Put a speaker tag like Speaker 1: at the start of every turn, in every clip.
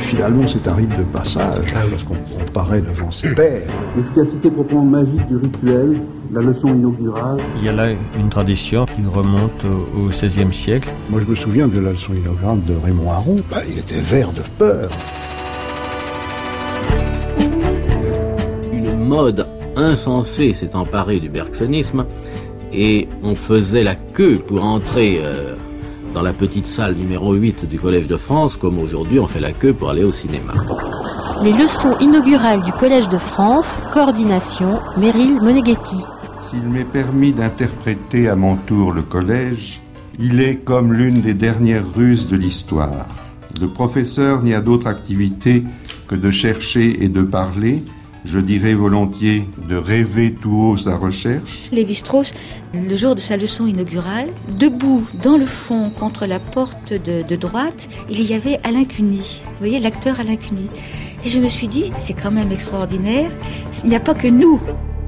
Speaker 1: finalement, c'est un rite de passage, parce qu'on paraît devant ses pairs.
Speaker 2: L'efficacité proprement magique du rituel, la leçon inaugurale.
Speaker 3: Il y a là une tradition qui remonte au XVIe siècle.
Speaker 1: Moi, je me souviens de la leçon inaugurale de Raymond Aron. Il était vert de peur.
Speaker 4: Une mode insensée s'est emparée du bergsonisme et on faisait la queue pour entrer dans la petite salle numéro 8 du Collège de France, comme aujourd'hui on fait la queue pour aller au cinéma.
Speaker 5: Les leçons inaugurales du Collège de France, coordination, Meryl Moneghetti.
Speaker 6: S'il m'est permis d'interpréter à mon tour le collège, il est comme l'une des dernières ruses de l'histoire. Le professeur n'y a d'autre activité que de chercher et de parler, je dirais volontiers de rêver tout haut sa recherche.
Speaker 7: Lévi-Strauss, le jour de sa leçon inaugurale, debout dans le fond contre la porte de droite, il y avait Alain Cuny. Vous voyez, l'acteur Alain Cuny. Et je me suis dit, c'est quand même extraordinaire, il n'y a pas que nous.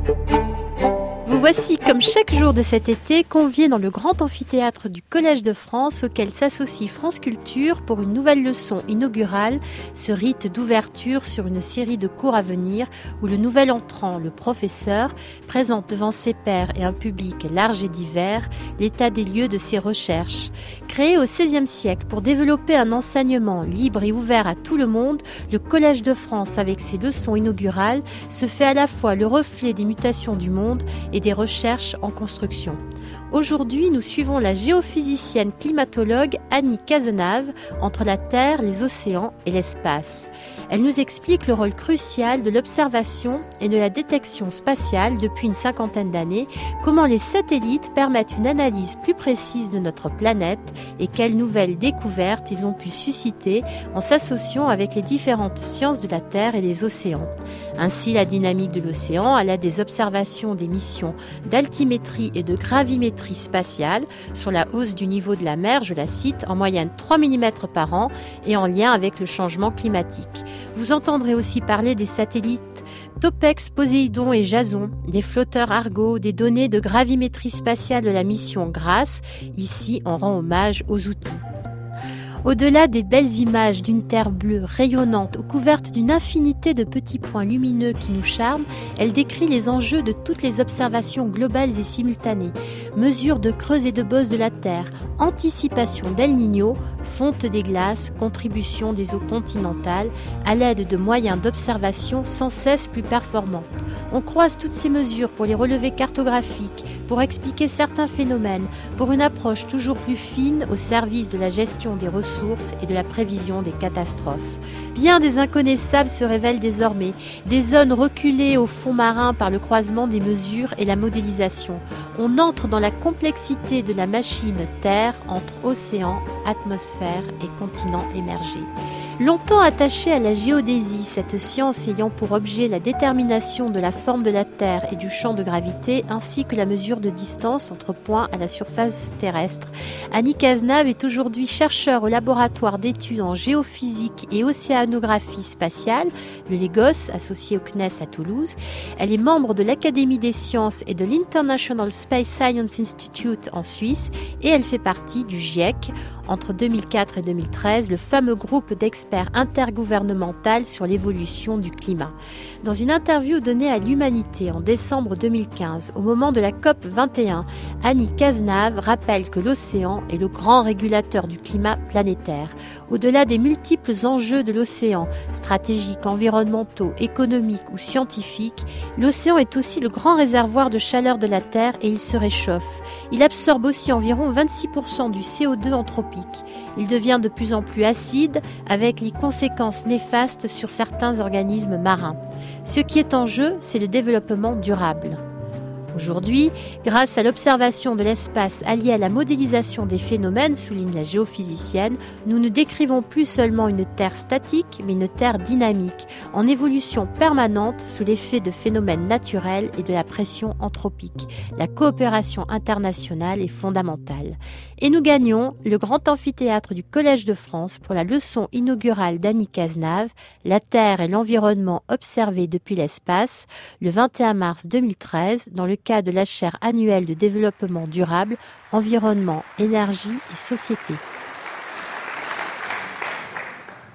Speaker 5: Vous voici, comme chaque jour de cet été, conviés dans le grand amphithéâtre du Collège de France auquel s'associe France Culture pour une nouvelle leçon inaugurale, ce rite d'ouverture sur une série de cours à venir où le nouvel entrant, le professeur, présente devant ses pairs et un public large et divers l'état des lieux de ses recherches. Créé au XVIe siècle pour développer un enseignement libre et ouvert à tout le monde, le Collège de France, avec ses leçons inaugurales, se fait à la fois le reflet des mutations du monde et des recherches en construction. Aujourd'hui, nous suivons la géophysicienne climatologue Annie Cazenave entre la Terre, les océans et l'espace. Elle nous explique le rôle crucial de l'observation et de la détection spatiale depuis une cinquantaine d'années, comment les satellites permettent une analyse plus précise de notre planète et quelles nouvelles découvertes ils ont pu susciter en s'associant avec les différentes sciences de la Terre et des océans. Ainsi, la dynamique de l'océan à l'aide des observations des missions d'altimétrie et de gravimétrie spatiale sur la hausse du niveau de la mer, je la cite, en moyenne 3 mm par an et en lien avec le changement climatique. Vous entendrez aussi parler des satellites Topex, Poséidon et Jason, des flotteurs Argo, des données de gravimétrie spatiale de la mission GRACE. Ici, on rend hommage aux outils. Au-delà des belles images d'une terre bleue rayonnante, couverte d'une infinité de petits points lumineux qui nous charment, elle décrit les enjeux de toutes les observations globales et simultanées. Mesure de creux et de bosses de la Terre, anticipation d'El Niño, fonte des glaces, contribution des eaux continentales, à l'aide de moyens d'observation sans cesse plus performants. On croise toutes ces mesures pour les relevés cartographiques, pour expliquer certains phénomènes, pour une approche toujours plus fine au service de la gestion des ressources et de la prévision des catastrophes. Bien des inconnaissables se révèlent désormais, des zones reculées au fond marin par le croisement des mesures et la modélisation. On entre dans la complexité de la machine Terre entre océan, atmosphère et continent émergés. Longtemps attachée à la géodésie, cette science ayant pour objet la détermination de la forme de la Terre et du champ de gravité, ainsi que la mesure de distance entre points à la surface terrestre, Annie Cazenave est aujourd'hui chercheure au laboratoire d'études en géophysique et océanographie spatiale, le LEGOS, associé au CNES à Toulouse. Elle est membre de l'Académie des sciences et de l'International Space Science Institute en Suisse et elle fait partie du GIEC. Entre 2004 et 2013, le fameux groupe d'experts intergouvernemental sur l'évolution du climat. Dans une interview donnée à l'Humanité en décembre 2015, au moment de la COP 21, Annie Cazenave rappelle que l'océan est le grand régulateur du climat planétaire. Au-delà des multiples enjeux de l'océan, stratégiques, environnementaux, économiques ou scientifiques, l'océan est aussi le grand réservoir de chaleur de la Terre et il se réchauffe. Il absorbe aussi environ 26% du CO2 anthropique. Il devient de plus en plus acide avec les conséquences néfastes sur certains organismes marins. Ce qui est en jeu, c'est le développement durable. Aujourd'hui, grâce à l'observation de l'espace alliée à la modélisation des phénomènes, souligne la géophysicienne, nous ne décrivons plus seulement une Terre statique, mais une Terre dynamique, en évolution permanente sous l'effet de phénomènes naturels et de la pression anthropique. La coopération internationale est fondamentale. Et nous gagnons le grand amphithéâtre du Collège de France pour la leçon inaugurale d'Annie Cazenave, La Terre et l'environnement observé depuis l'espace, le 21 mars 2013, dans le cadre de la chaire annuelle de développement durable, environnement, énergie et société.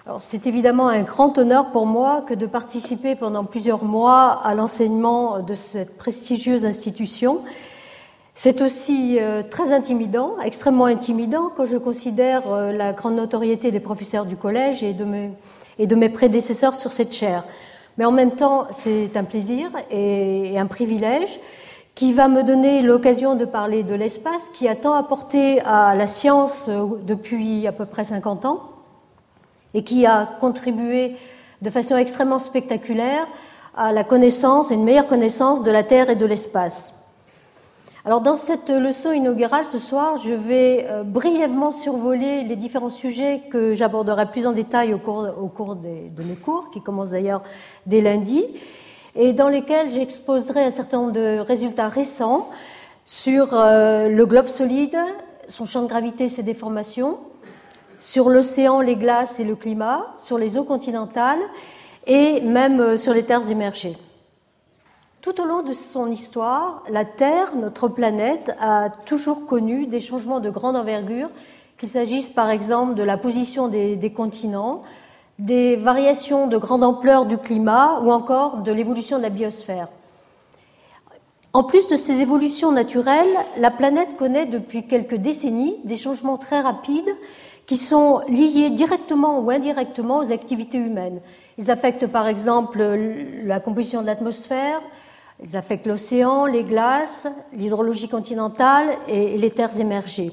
Speaker 8: Alors, c'est évidemment un grand honneur pour moi que de participer pendant plusieurs mois à l'enseignement de cette prestigieuse institution. C'est aussi très intimidant, extrêmement intimidant, quand je considère la grande notoriété des professeurs du collège et de mes prédécesseurs sur cette chaire. Mais en même temps, c'est un plaisir et un privilège qui va me donner l'occasion de parler de l'espace, qui a tant apporté à la science depuis à peu près 50 ans, et qui a contribué de façon extrêmement spectaculaire à la connaissance, une meilleure connaissance de la Terre et de l'espace. Alors dans cette leçon inaugurale ce soir, je vais brièvement survoler les différents sujets que j'aborderai plus en détail au cours de mes cours, qui commencent d'ailleurs dès lundi, et dans lesquels j'exposerai un certain nombre de résultats récents sur le globe solide, son champ de gravité et ses déformations, sur l'océan, les glaces et le climat, sur les eaux continentales et même sur les terres émergées. Tout au long de son histoire, la Terre, notre planète, a toujours connu des changements de grande envergure, qu'il s'agisse par exemple de la position des continents, des variations de grande ampleur du climat ou encore de l'évolution de la biosphère. En plus de ces évolutions naturelles, la planète connaît depuis quelques décennies des changements très rapides qui sont liés directement ou indirectement aux activités humaines. Ils affectent par exemple la composition de l'atmosphère, ils affectent l'océan, les glaces, l'hydrologie continentale et les terres émergées.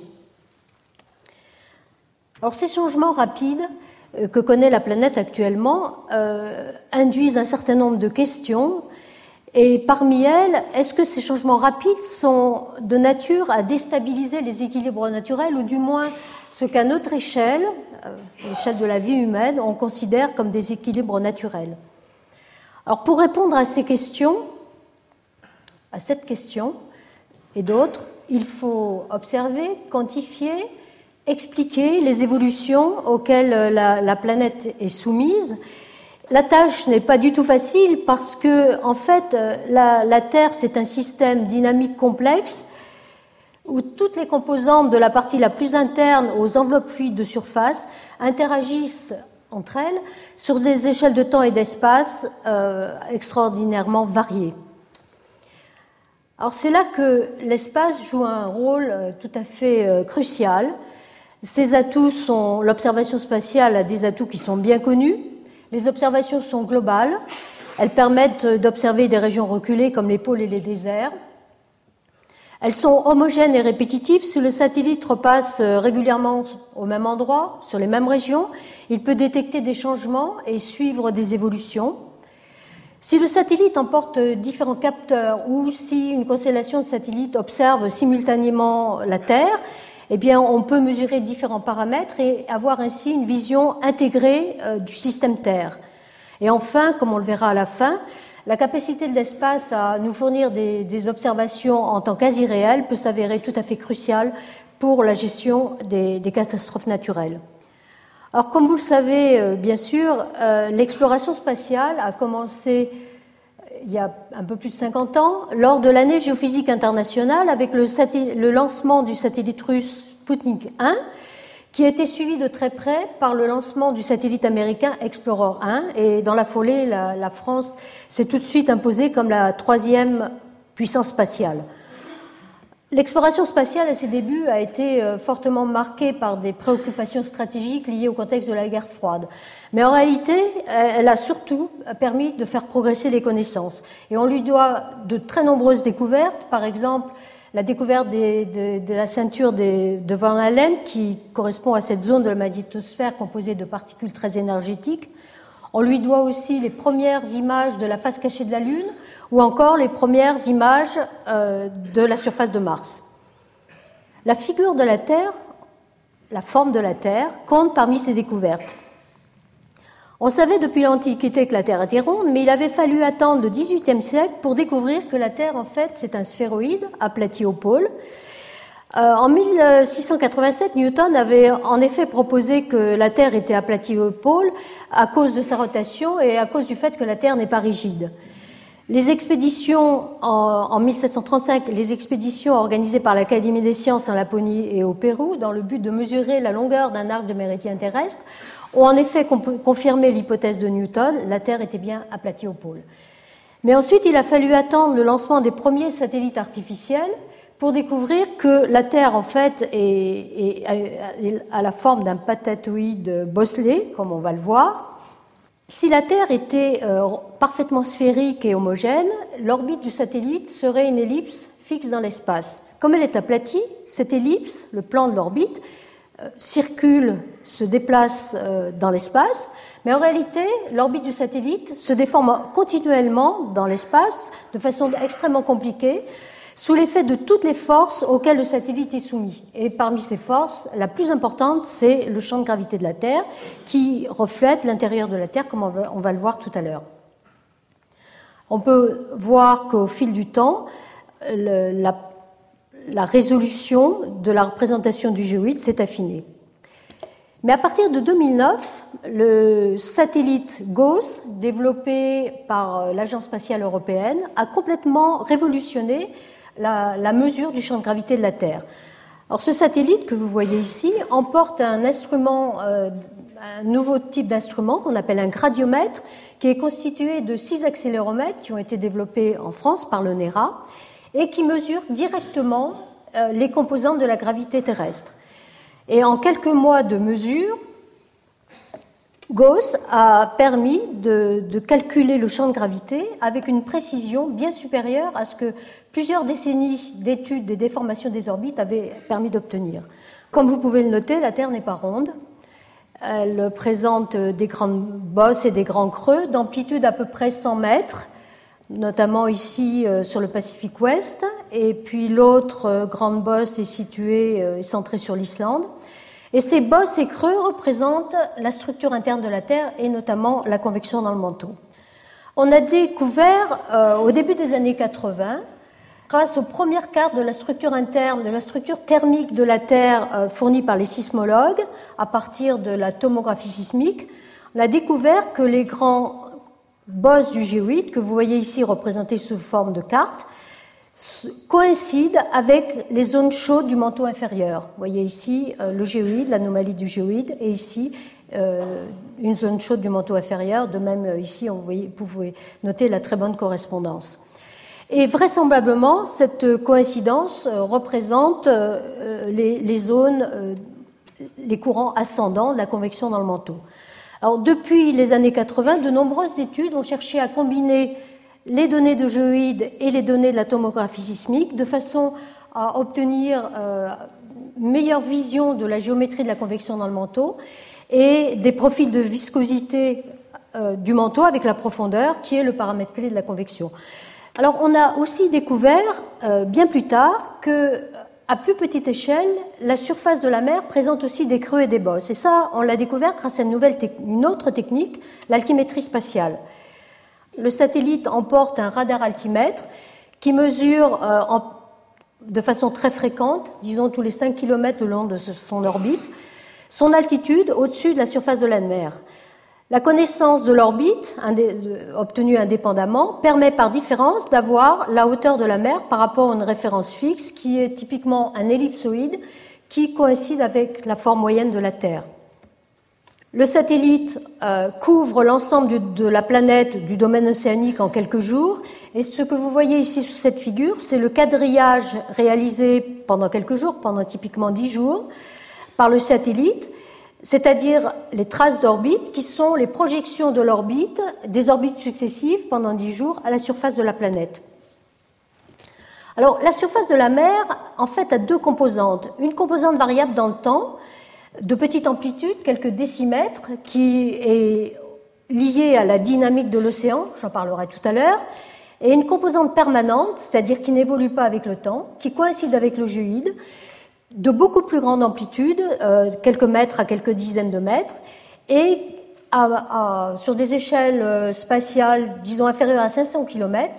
Speaker 8: Alors ces changements rapides que connaît la planète actuellement induisent un certain nombre de questions, et parmi elles, est-ce que ces changements rapides sont de nature à déstabiliser les équilibres naturels, ou du moins ce qu'à notre échelle, l'échelle de la vie humaine, on considère comme des équilibres naturels? Alors pour répondre à ces questions, à cette question et d'autres, il faut observer, quantifier, expliquer les évolutions auxquelles la planète est soumise. La tâche n'est pas du tout facile parce que, en fait, la Terre, c'est un système dynamique complexe où toutes les composantes de la partie la plus interne aux enveloppes fluides de surface interagissent entre elles sur des échelles de temps et d'espace extraordinairement variées. Alors c'est là que l'espace joue un rôle tout à fait crucial. Ses atouts sont, l'observation spatiale a des atouts qui sont bien connus. Les observations sont globales. Elles permettent d'observer des régions reculées comme les pôles et les déserts. Elles sont homogènes et répétitives. Si le satellite repasse régulièrement au même endroit, sur les mêmes régions, il peut détecter des changements et suivre des évolutions. Si le satellite emporte différents capteurs ou si une constellation de satellites observe simultanément la Terre, eh bien, on peut mesurer différents paramètres et avoir ainsi une vision intégrée du système Terre. Et enfin, comme on le verra à la fin, la capacité de l'espace à nous fournir des observations en temps quasi réel peut s'avérer tout à fait cruciale pour la gestion des catastrophes naturelles. Alors, comme vous le savez, bien sûr, l'exploration spatiale a commencé il y a un peu plus de 50 ans, lors de l'année géophysique internationale, avec le lancement du satellite russe Sputnik 1, qui a été suivi de très près par le lancement du satellite américain Explorer 1. Et dans la foulée, la France s'est tout de suite imposée comme la troisième puissance spatiale. L'exploration spatiale, à ses débuts, a été fortement marquée par des préoccupations stratégiques liées au contexte de la guerre froide. Mais en réalité, elle a surtout permis de faire progresser les connaissances. Et on lui doit de très nombreuses découvertes, par exemple la découverte de la ceinture de Van Allen, qui correspond à cette zone de la magnétosphère composée de particules très énergétiques. On lui doit aussi les premières images de la face cachée de la Lune, ou encore les premières images de la surface de Mars. La figure de la Terre, la forme de la Terre, compte parmi ces découvertes. On savait depuis l'Antiquité que la Terre était ronde, mais il avait fallu attendre le XVIIIe siècle pour découvrir que la Terre, en fait, c'est un sphéroïde aplati au pôle. En 1687, Newton avait en effet proposé que la Terre était aplatie au pôle à cause de sa rotation et à cause du fait que la Terre n'est pas rigide. Les expéditions, en 1735, les expéditions organisées par l'Académie des sciences en Laponie et au Pérou, dans le but de mesurer la longueur d'un arc de méridien terrestre, ont en effet confirmé l'hypothèse de Newton, la Terre était bien aplatie au pôle. Mais ensuite, il a fallu attendre le lancement des premiers satellites artificiels pour découvrir que la Terre, en fait, a la forme d'un patatoïde bosselé, comme on va le voir. Si la Terre était parfaitement sphérique et homogène, l'orbite du satellite serait une ellipse fixe dans l'espace. Comme elle est aplatie, cette ellipse, le plan de l'orbite, circule, se déplace dans l'espace, mais en réalité, l'orbite du satellite se déforme continuellement dans l'espace de façon extrêmement compliquée, sous l'effet de toutes les forces auxquelles le satellite est soumis. Et parmi ces forces, la plus importante, c'est le champ de gravité de la Terre, qui reflète l'intérieur de la Terre, comme on va le voir tout à l'heure. On peut voir qu'au fil du temps, la résolution de la représentation du géoïde s'est affinée. Mais à partir de 2009, le satellite GOES, développé par l'Agence spatiale européenne, a complètement révolutionné la mesure du champ de gravité de la Terre. Alors, ce satellite que vous voyez ici emporte un instrument, un nouveau type d'instrument qu'on appelle un gradiomètre, qui est constitué de 6 accéléromètres qui ont été développés en France par le NERA et qui mesurent directement les composantes de la gravité terrestre. Et en quelques mois de mesure, GOES a permis de calculer le champ de gravité avec une précision bien supérieure à ce que plusieurs décennies d'études des déformations des orbites avaient permis d'obtenir. Comme vous pouvez le noter, la Terre n'est pas ronde. Elle présente des grandes bosses et des grands creux d'amplitude à peu près 100 mètres, notamment ici sur le Pacifique Ouest, et puis l'autre grande bosse est située et centrée sur l'Islande. Et ces bosses et creux représentent la structure interne de la Terre et notamment la convection dans le manteau. On a découvert au début des années 80, grâce aux premières cartes de la structure interne, de la structure thermique de la Terre fournie par les sismologues à partir de la tomographie sismique, on a découvert que les grands bosses du géoïde, que vous voyez ici représentés sous forme de carte, coïncident avec les zones chaudes du manteau inférieur. Vous voyez ici le géoïde, l'anomalie du géoïde, et ici une zone chaude du manteau inférieur. De même, ici, vous pouvez noter la très bonne correspondance. Et vraisemblablement, cette coïncidence représente les zones, les courants ascendants de la convection dans le manteau. Alors, depuis les années 80, de nombreuses études ont cherché à combiner les données de géoïde et les données de la tomographie sismique de façon à obtenir une meilleure vision de la géométrie de la convection dans le manteau et des profils de viscosité du manteau avec la profondeur qui est le paramètre clé de la convection. Alors on a aussi découvert bien plus tard que à plus petite échelle, la surface de la mer présente aussi des creux et des bosses. Et ça, on l'a découvert grâce à une autre technique, l'altimétrie spatiale. Le satellite emporte un radar altimètre qui mesure de façon très fréquente, disons tous les 5 km le long de son orbite, son altitude au-dessus de la surface de la mer. La connaissance de l'orbite, obtenue indépendamment, permet par différence d'avoir la hauteur de la mer par rapport à une référence fixe qui est typiquement un ellipsoïde qui coïncide avec la forme moyenne de la Terre. Le satellite couvre l'ensemble de la planète du domaine océanique en quelques jours. Et ce que vous voyez ici sous cette figure, c'est le quadrillage réalisé pendant quelques jours, pendant typiquement 10 jours, par le satellite, c'est-à-dire les traces d'orbite qui sont les projections de l'orbite, des orbites successives pendant 10 jours à la surface de la planète. Alors, la surface de la mer, en fait, a 2 composantes. Une composante variable dans le temps, de petite amplitude, quelques décimètres, qui est liée à la dynamique de l'océan, j'en parlerai tout à l'heure, et une composante permanente, c'est-à-dire qui n'évolue pas avec le temps, qui coïncide avec le géoïde, de beaucoup plus grande amplitude, quelques mètres à quelques dizaines de mètres, et sur des échelles spatiales, disons inférieures à 500 km,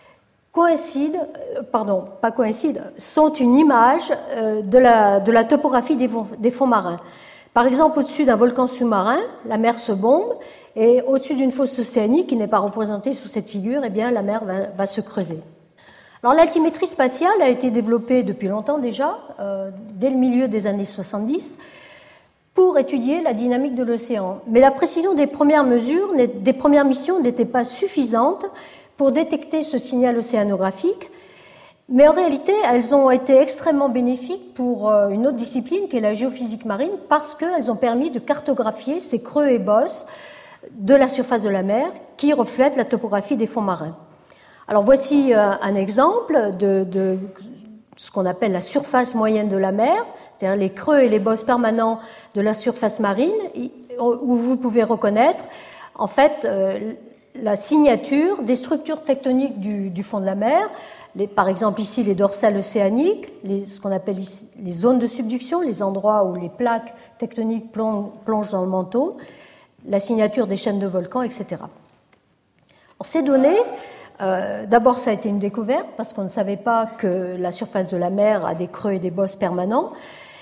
Speaker 8: sont une image de la topographie des fonds marins. Par exemple, au-dessus d'un volcan sous-marin, la mer se bombe, et au-dessus d'une fosse océanique qui n'est pas représentée sous cette figure, eh bien, la mer va se creuser. Alors, l'altimétrie spatiale a été développée depuis longtemps déjà, dès le milieu des années 70, pour étudier la dynamique de l'océan. Mais la précision des premières mesures, des premières missions n'était pas suffisante pour détecter ce signal océanographique, mais en réalité, elles ont été extrêmement bénéfiques pour une autre discipline qui est la géophysique marine, parce qu'elles ont permis de cartographier ces creux et bosses de la surface de la mer qui reflètent la topographie des fonds marins. Alors voici un exemple de ce qu'on appelle la surface moyenne de la mer, c'est-à-dire les creux et les bosses permanents de la surface marine, où vous pouvez reconnaître en fait la signature des structures tectoniques du fond de la mer, par exemple ici les dorsales océaniques, ce qu'on appelle ici les zones de subduction, les endroits où les plaques tectoniques plongent dans le manteau, la signature des chaînes de volcans, etc. Alors, ces données, d'abord ça a été une découverte parce qu'on ne savait pas que la surface de la mer a des creux et des bosses permanents.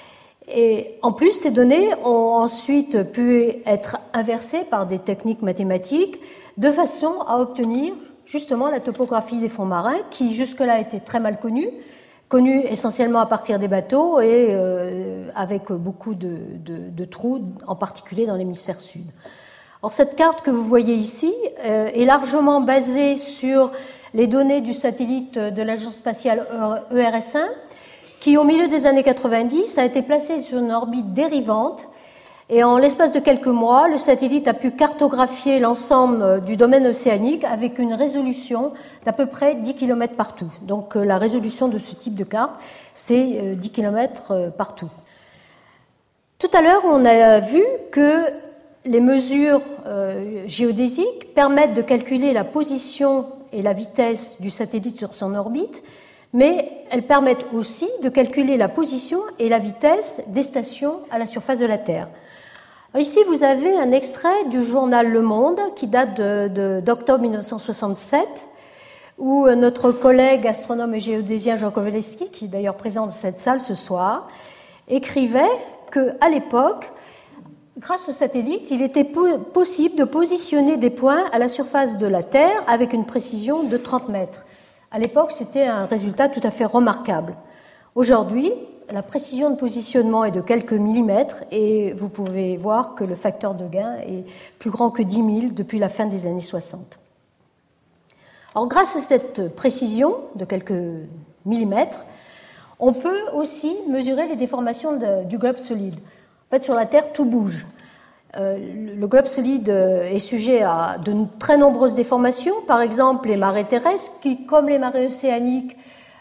Speaker 8: Et en plus, ces données ont ensuite pu être inversées par des techniques mathématiques de façon à obtenir justement la topographie des fonds marins qui jusque-là était très mal connue essentiellement à partir des bateaux et avec beaucoup de trous, en particulier dans l'hémisphère sud. Or, cette carte que vous voyez ici est largement basée sur les données du satellite de l'Agence spatiale ERS-1 qui, au milieu des années 90, a été placé sur une orbite dérivante. Et en l'espace de quelques mois, le satellite a pu cartographier l'ensemble du domaine océanique avec une résolution d'à peu près 10 km partout. Donc la résolution de ce type de carte, c'est 10 km partout. Tout à l'heure, on a vu que les mesures géodésiques permettent de calculer la position et la vitesse du satellite sur son orbite, mais elles permettent aussi de calculer la position et la vitesse des stations à la surface de la Terre. Ici, vous avez un extrait du journal Le Monde qui date d'octobre 1967, où notre collègue astronome et géodésien Jean Kowalewski, qui est d'ailleurs présent dans cette salle ce soir, écrivait qu'à l'époque, grâce au satellite, il était possible de positionner des points à la surface de la Terre avec une précision de 30 mètres. À l'époque, c'était un résultat tout à fait remarquable. Aujourd'hui, la précision de positionnement est de quelques millimètres et vous pouvez voir que le facteur de gain est plus grand que 10 000 depuis la fin des années 60. Alors, grâce à cette précision de quelques millimètres, on peut aussi mesurer les déformations du globe solide. En fait, sur la Terre, tout bouge. Le globe solide est sujet à de très nombreuses déformations, par exemple les marées terrestres qui, comme les marées océaniques,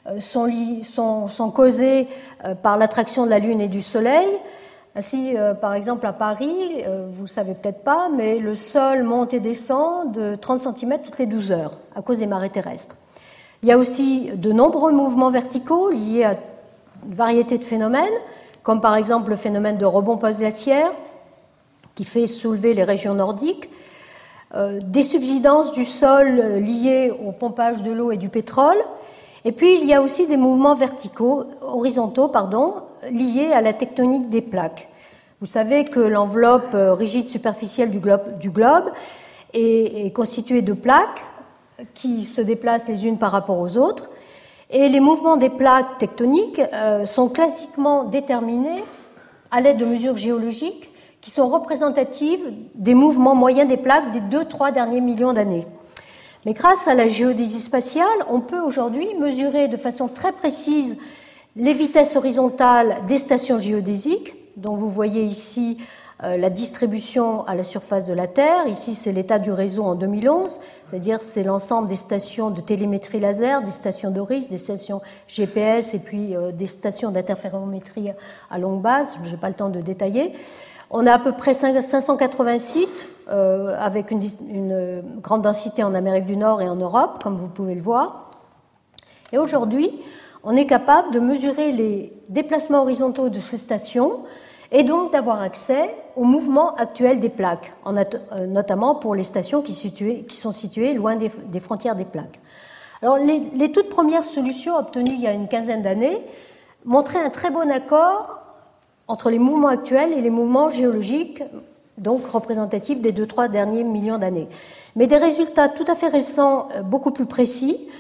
Speaker 8: sont causées par l'attraction de la Lune et du Soleil. Ainsi, par exemple, à Paris, vous ne savez peut-être pas, mais le sol monte et descend de 30 cm toutes les 12 heures à cause des marées terrestres. Il y a aussi de nombreux mouvements verticaux liés à une variété de phénomènes, comme par exemple le phénomène de rebond post-glaciaire qui fait soulever les régions nordiques, des subsidences du sol liées au pompage de l'eau et du pétrole. Et puis, il y a aussi des mouvements horizontaux, liés à la tectonique des plaques. Vous savez que l'enveloppe rigide superficielle du globe est constituée de plaques qui se déplacent les unes par rapport aux autres. Et les mouvements des plaques tectoniques sont classiquement déterminés à l'aide de mesures géologiques qui sont représentatives des mouvements moyens des plaques des 2-3 derniers millions d'années. Mais grâce à la géodésie spatiale, on peut aujourd'hui mesurer de façon très précise les vitesses horizontales des stations géodésiques, dont vous voyez ici la distribution à la surface de la Terre. Ici, c'est l'état du réseau en 2011, c'est-à-dire c'est l'ensemble des stations de télémétrie laser, des stations d'ORIS, des stations GPS et puis des stations d'interférométrie à longue base. Je n'ai pas le temps de détailler. On a à peu près 580 sites avec une grande densité en Amérique du Nord et en Europe, comme vous pouvez le voir. Et aujourd'hui, on est capable de mesurer les déplacements horizontaux de ces stations et donc d'avoir accès au mouvement actuel des plaques, notamment pour les stations qui sont situées loin des frontières des plaques. Alors, les toutes premières solutions obtenues il y a une quinzaine d'années montraient un très bon accord entre les mouvements actuels et les mouvements géologiques, donc représentatifs des 2-3 derniers millions d'années. Mais des résultats tout à fait récents, beaucoup plus précis,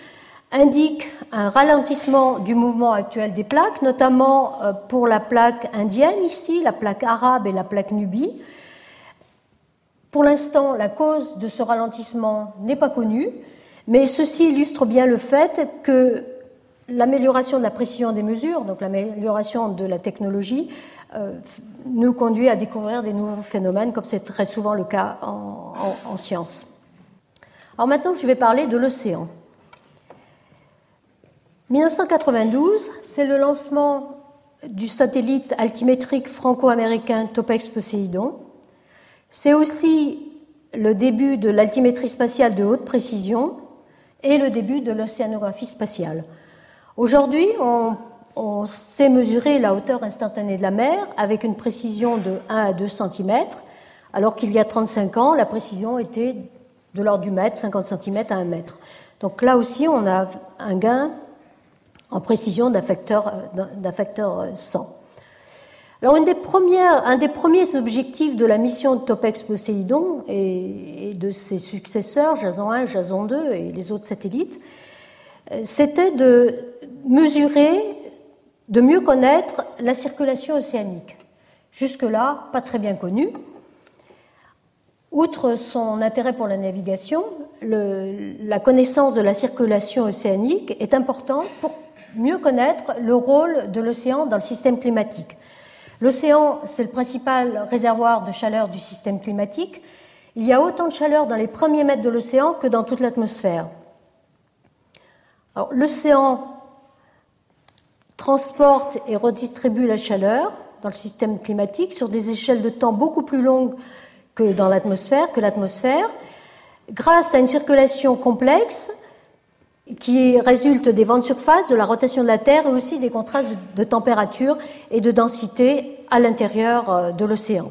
Speaker 8: indique un ralentissement du mouvement actuel des plaques, notamment pour la plaque indienne ici, la plaque arabe et la plaque nubie. Pour l'instant, la cause de ce ralentissement n'est pas connue, mais ceci illustre bien le fait que l'amélioration de la précision des mesures, donc l'amélioration de la technologie, nous conduit à découvrir des nouveaux phénomènes, comme c'est très souvent le cas en sciences. Alors maintenant, je vais parler de l'océan. 1992, c'est le lancement du satellite altimétrique franco-américain Topex-Poséidon. C'est aussi le début de l'altimétrie spatiale de haute précision et le début de l'océanographie spatiale. Aujourd'hui, on sait mesurer la hauteur instantanée de la mer avec une précision de 1 à 2 cm, alors qu'il y a 35 ans, la précision était de l'ordre du mètre, 50 cm à 1 mètre. Donc là aussi, on a un gain en précision d'un facteur 100. Alors, un des premiers objectifs de la mission de Topex-Poséidon et de ses successeurs, Jason 1, Jason 2 et les autres satellites, c'était de mesurer, de mieux connaître la circulation océanique. Jusque-là, pas très bien connue. Outre son intérêt pour la navigation, la connaissance de la circulation océanique est importante pour mieux connaître le rôle de l'océan dans le système climatique. L'océan, c'est le principal réservoir de chaleur du système climatique. Il y a autant de chaleur dans les premiers mètres de l'océan que dans toute l'atmosphère. Alors, l'océan transporte et redistribue la chaleur dans le système climatique sur des échelles de temps beaucoup plus longues que l'atmosphère, grâce à une circulation complexe qui résulte des vents de surface, de la rotation de la Terre et aussi des contrastes de température et de densité à l'intérieur de l'océan.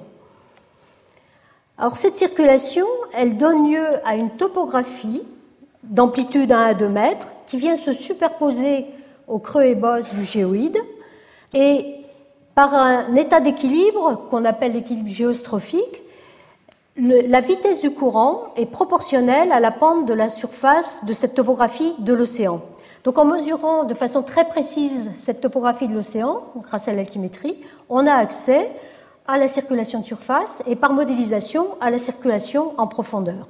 Speaker 8: Alors cette circulation, elle donne lieu à une topographie d'amplitude 1 à 2 mètres qui vient se superposer au creux et bosses du géoïde et par un état d'équilibre qu'on appelle l'équilibre géostrophique, la vitesse du courant est proportionnelle à la pente de la surface de cette topographie de l'océan. Donc en mesurant de façon très précise cette topographie de l'océan, grâce à l'altimétrie, on a accès à la circulation de surface et par modélisation à la circulation en profondeur.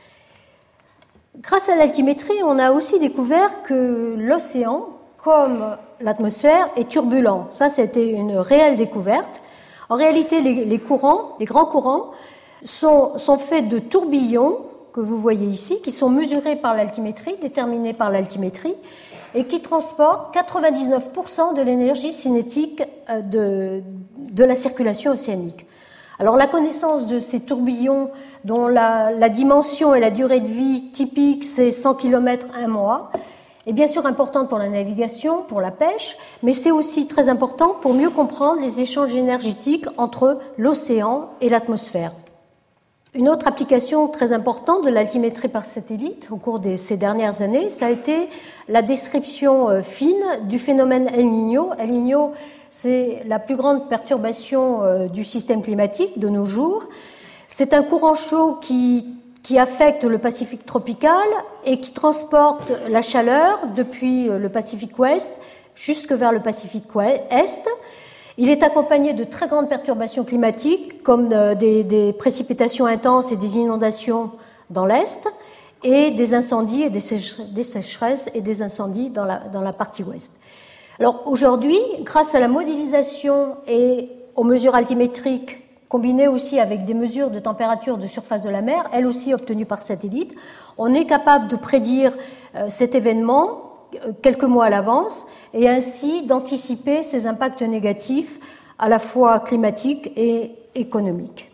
Speaker 8: Grâce à l'altimétrie, on a aussi découvert que l'océan, comme l'atmosphère, est turbulent. Ça, c'était une réelle découverte. En réalité, les grands courants, sont faits de tourbillons que vous voyez ici, qui sont mesurés par l'altimétrie, déterminés par l'altimétrie, et qui transportent 99% de l'énergie cinétique de la circulation océanique. Alors la connaissance de ces tourbillons, dont la dimension et la durée de vie typique, c'est 100 km 1 mois, est bien sûr importante pour la navigation, pour la pêche, mais c'est aussi très important pour mieux comprendre les échanges énergétiques entre l'océan et l'atmosphère. Une autre application très importante de l'altimétrie par satellite au cours de ces dernières années, ça a été la description fine du phénomène El Niño. El Niño, c'est la plus grande perturbation du système climatique de nos jours. C'est un courant chaud qui affecte le Pacifique tropical et qui transporte la chaleur depuis le Pacifique ouest jusque vers le Pacifique est. Il est accompagné de très grandes perturbations climatiques, comme des précipitations intenses et des inondations dans l'Est, et des incendies et des sécheresses et des incendies dans la partie ouest. Alors aujourd'hui, grâce à la modélisation et aux mesures altimétriques, combinées aussi avec des mesures de température de surface de la mer, elles aussi obtenues par satellite, on est capable de prédire cet événement quelques mois à l'avance et ainsi d'anticiper ces impacts négatifs à la fois climatiques et économiques.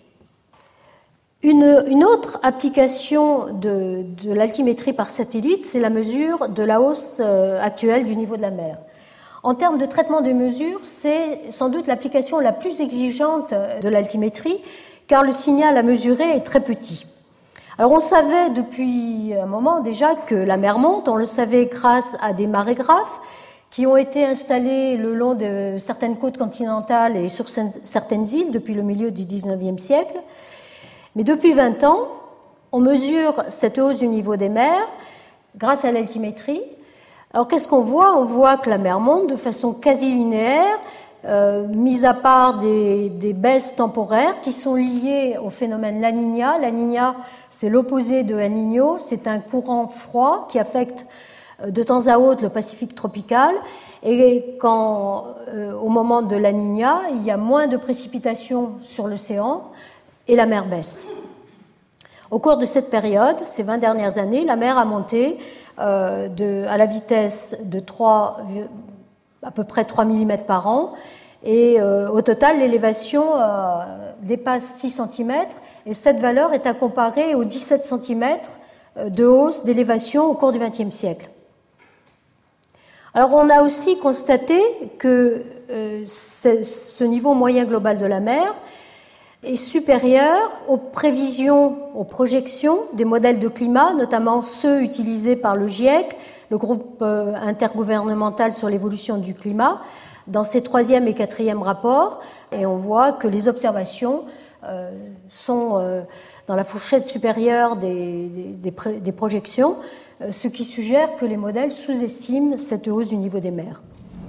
Speaker 8: Une autre application de l'altimétrie par satellite, c'est la mesure de la hausse actuelle du niveau de la mer. En termes de traitement des mesures, c'est sans doute l'application la plus exigeante de l'altimétrie, car le signal à mesurer est très petit. Alors on savait depuis un moment déjà que la mer monte, on le savait grâce à des marégraphes qui ont été installés le long de certaines côtes continentales et sur certaines îles depuis le milieu du XIXe siècle. Mais depuis 20 ans, on mesure cette hausse du niveau des mers grâce à l'altimétrie Alors qu'est-ce qu'on voit ? On voit que la mer monte de façon quasi linéaire, mis à part des baisses temporaires qui sont liées au phénomène La Niña. La Niña, c'est l'opposé de El Niño, c'est un courant froid qui affecte de temps à autre le Pacifique tropical. Et au moment de La Niña, il y a moins de précipitations sur l'océan et la mer baisse. Au cours de cette période, ces 20 dernières années, la mer a monté à la vitesse de à peu près 3 mm par an. Et au total, l'élévation dépasse 6 cm. Et cette valeur est à comparer aux 17 cm de hausse d'élévation au cours du XXe siècle. Alors on a aussi constaté que ce niveau moyen global de la mer est supérieur aux prévisions, aux projections des modèles de climat, notamment ceux utilisés par le GIEC, le groupe intergouvernemental sur l'évolution du climat, dans ses 3e et 4e rapports. Et on voit que les observations sont dans la fourchette supérieure des projections, ce qui suggère que les modèles sous-estiment cette hausse du niveau des mers.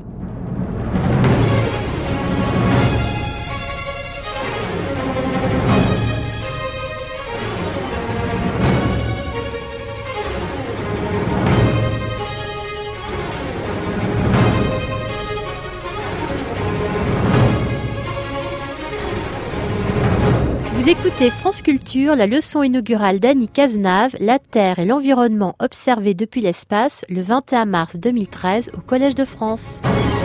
Speaker 5: Vous écoutez France Culture, la leçon inaugurale d'Annie Cazenave, La Terre et l'environnement observés depuis l'espace, le 21 mars 2013 au Collège de France.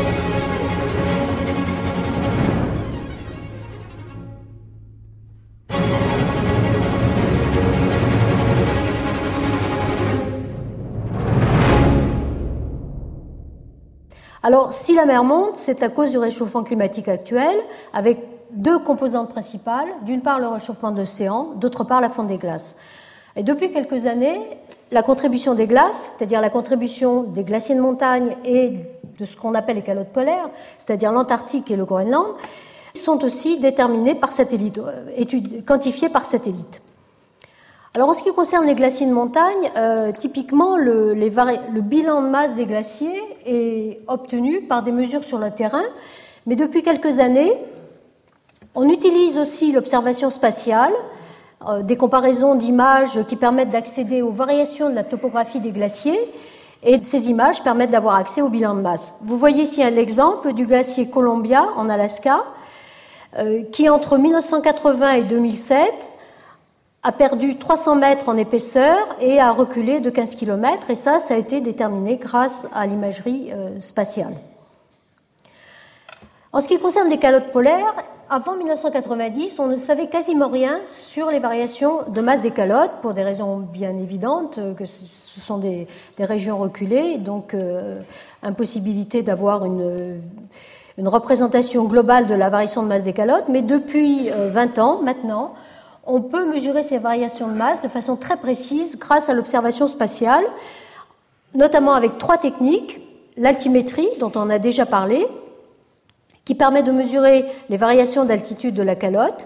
Speaker 8: Alors, si la mer monte, c'est à cause du réchauffement climatique actuel, avec 2 composantes principales, d'une part le réchauffement de l'océan, d'autre part la fonte des glaces. Et depuis quelques années, la contribution des glaces, c'est-à-dire la contribution des glaciers de montagne et de ce qu'on appelle les calottes polaires, c'est-à-dire l'Antarctique et le Groenland, sont aussi déterminées par satellite, quantifiées par satellite. Alors en ce qui concerne les glaciers de montagne, typiquement le bilan de masse des glaciers est obtenu par des mesures sur le terrain, mais depuis quelques années, on utilise aussi l'observation spatiale, des comparaisons d'images qui permettent d'accéder aux variations de la topographie des glaciers, et ces images permettent d'avoir accès au bilan de masse. Vous voyez ici l'exemple du glacier Columbia en Alaska, qui entre 1980 et 2007 a perdu 300 mètres en épaisseur et a reculé de 15 km, et ça a été déterminé grâce à l'imagerie spatiale. En ce qui concerne les calottes polaires, avant 1990, on ne savait quasiment rien sur les variations de masse des calottes, pour des raisons bien évidentes, que ce sont des régions reculées, donc impossibilité d'avoir une représentation globale de la variation de masse des calottes. Mais depuis 20 ans, maintenant, on peut mesurer ces variations de masse de façon très précise grâce à l'observation spatiale, notamment avec 3 techniques. L'altimétrie, dont on a déjà parlé, qui permet de mesurer les variations d'altitude de la calotte.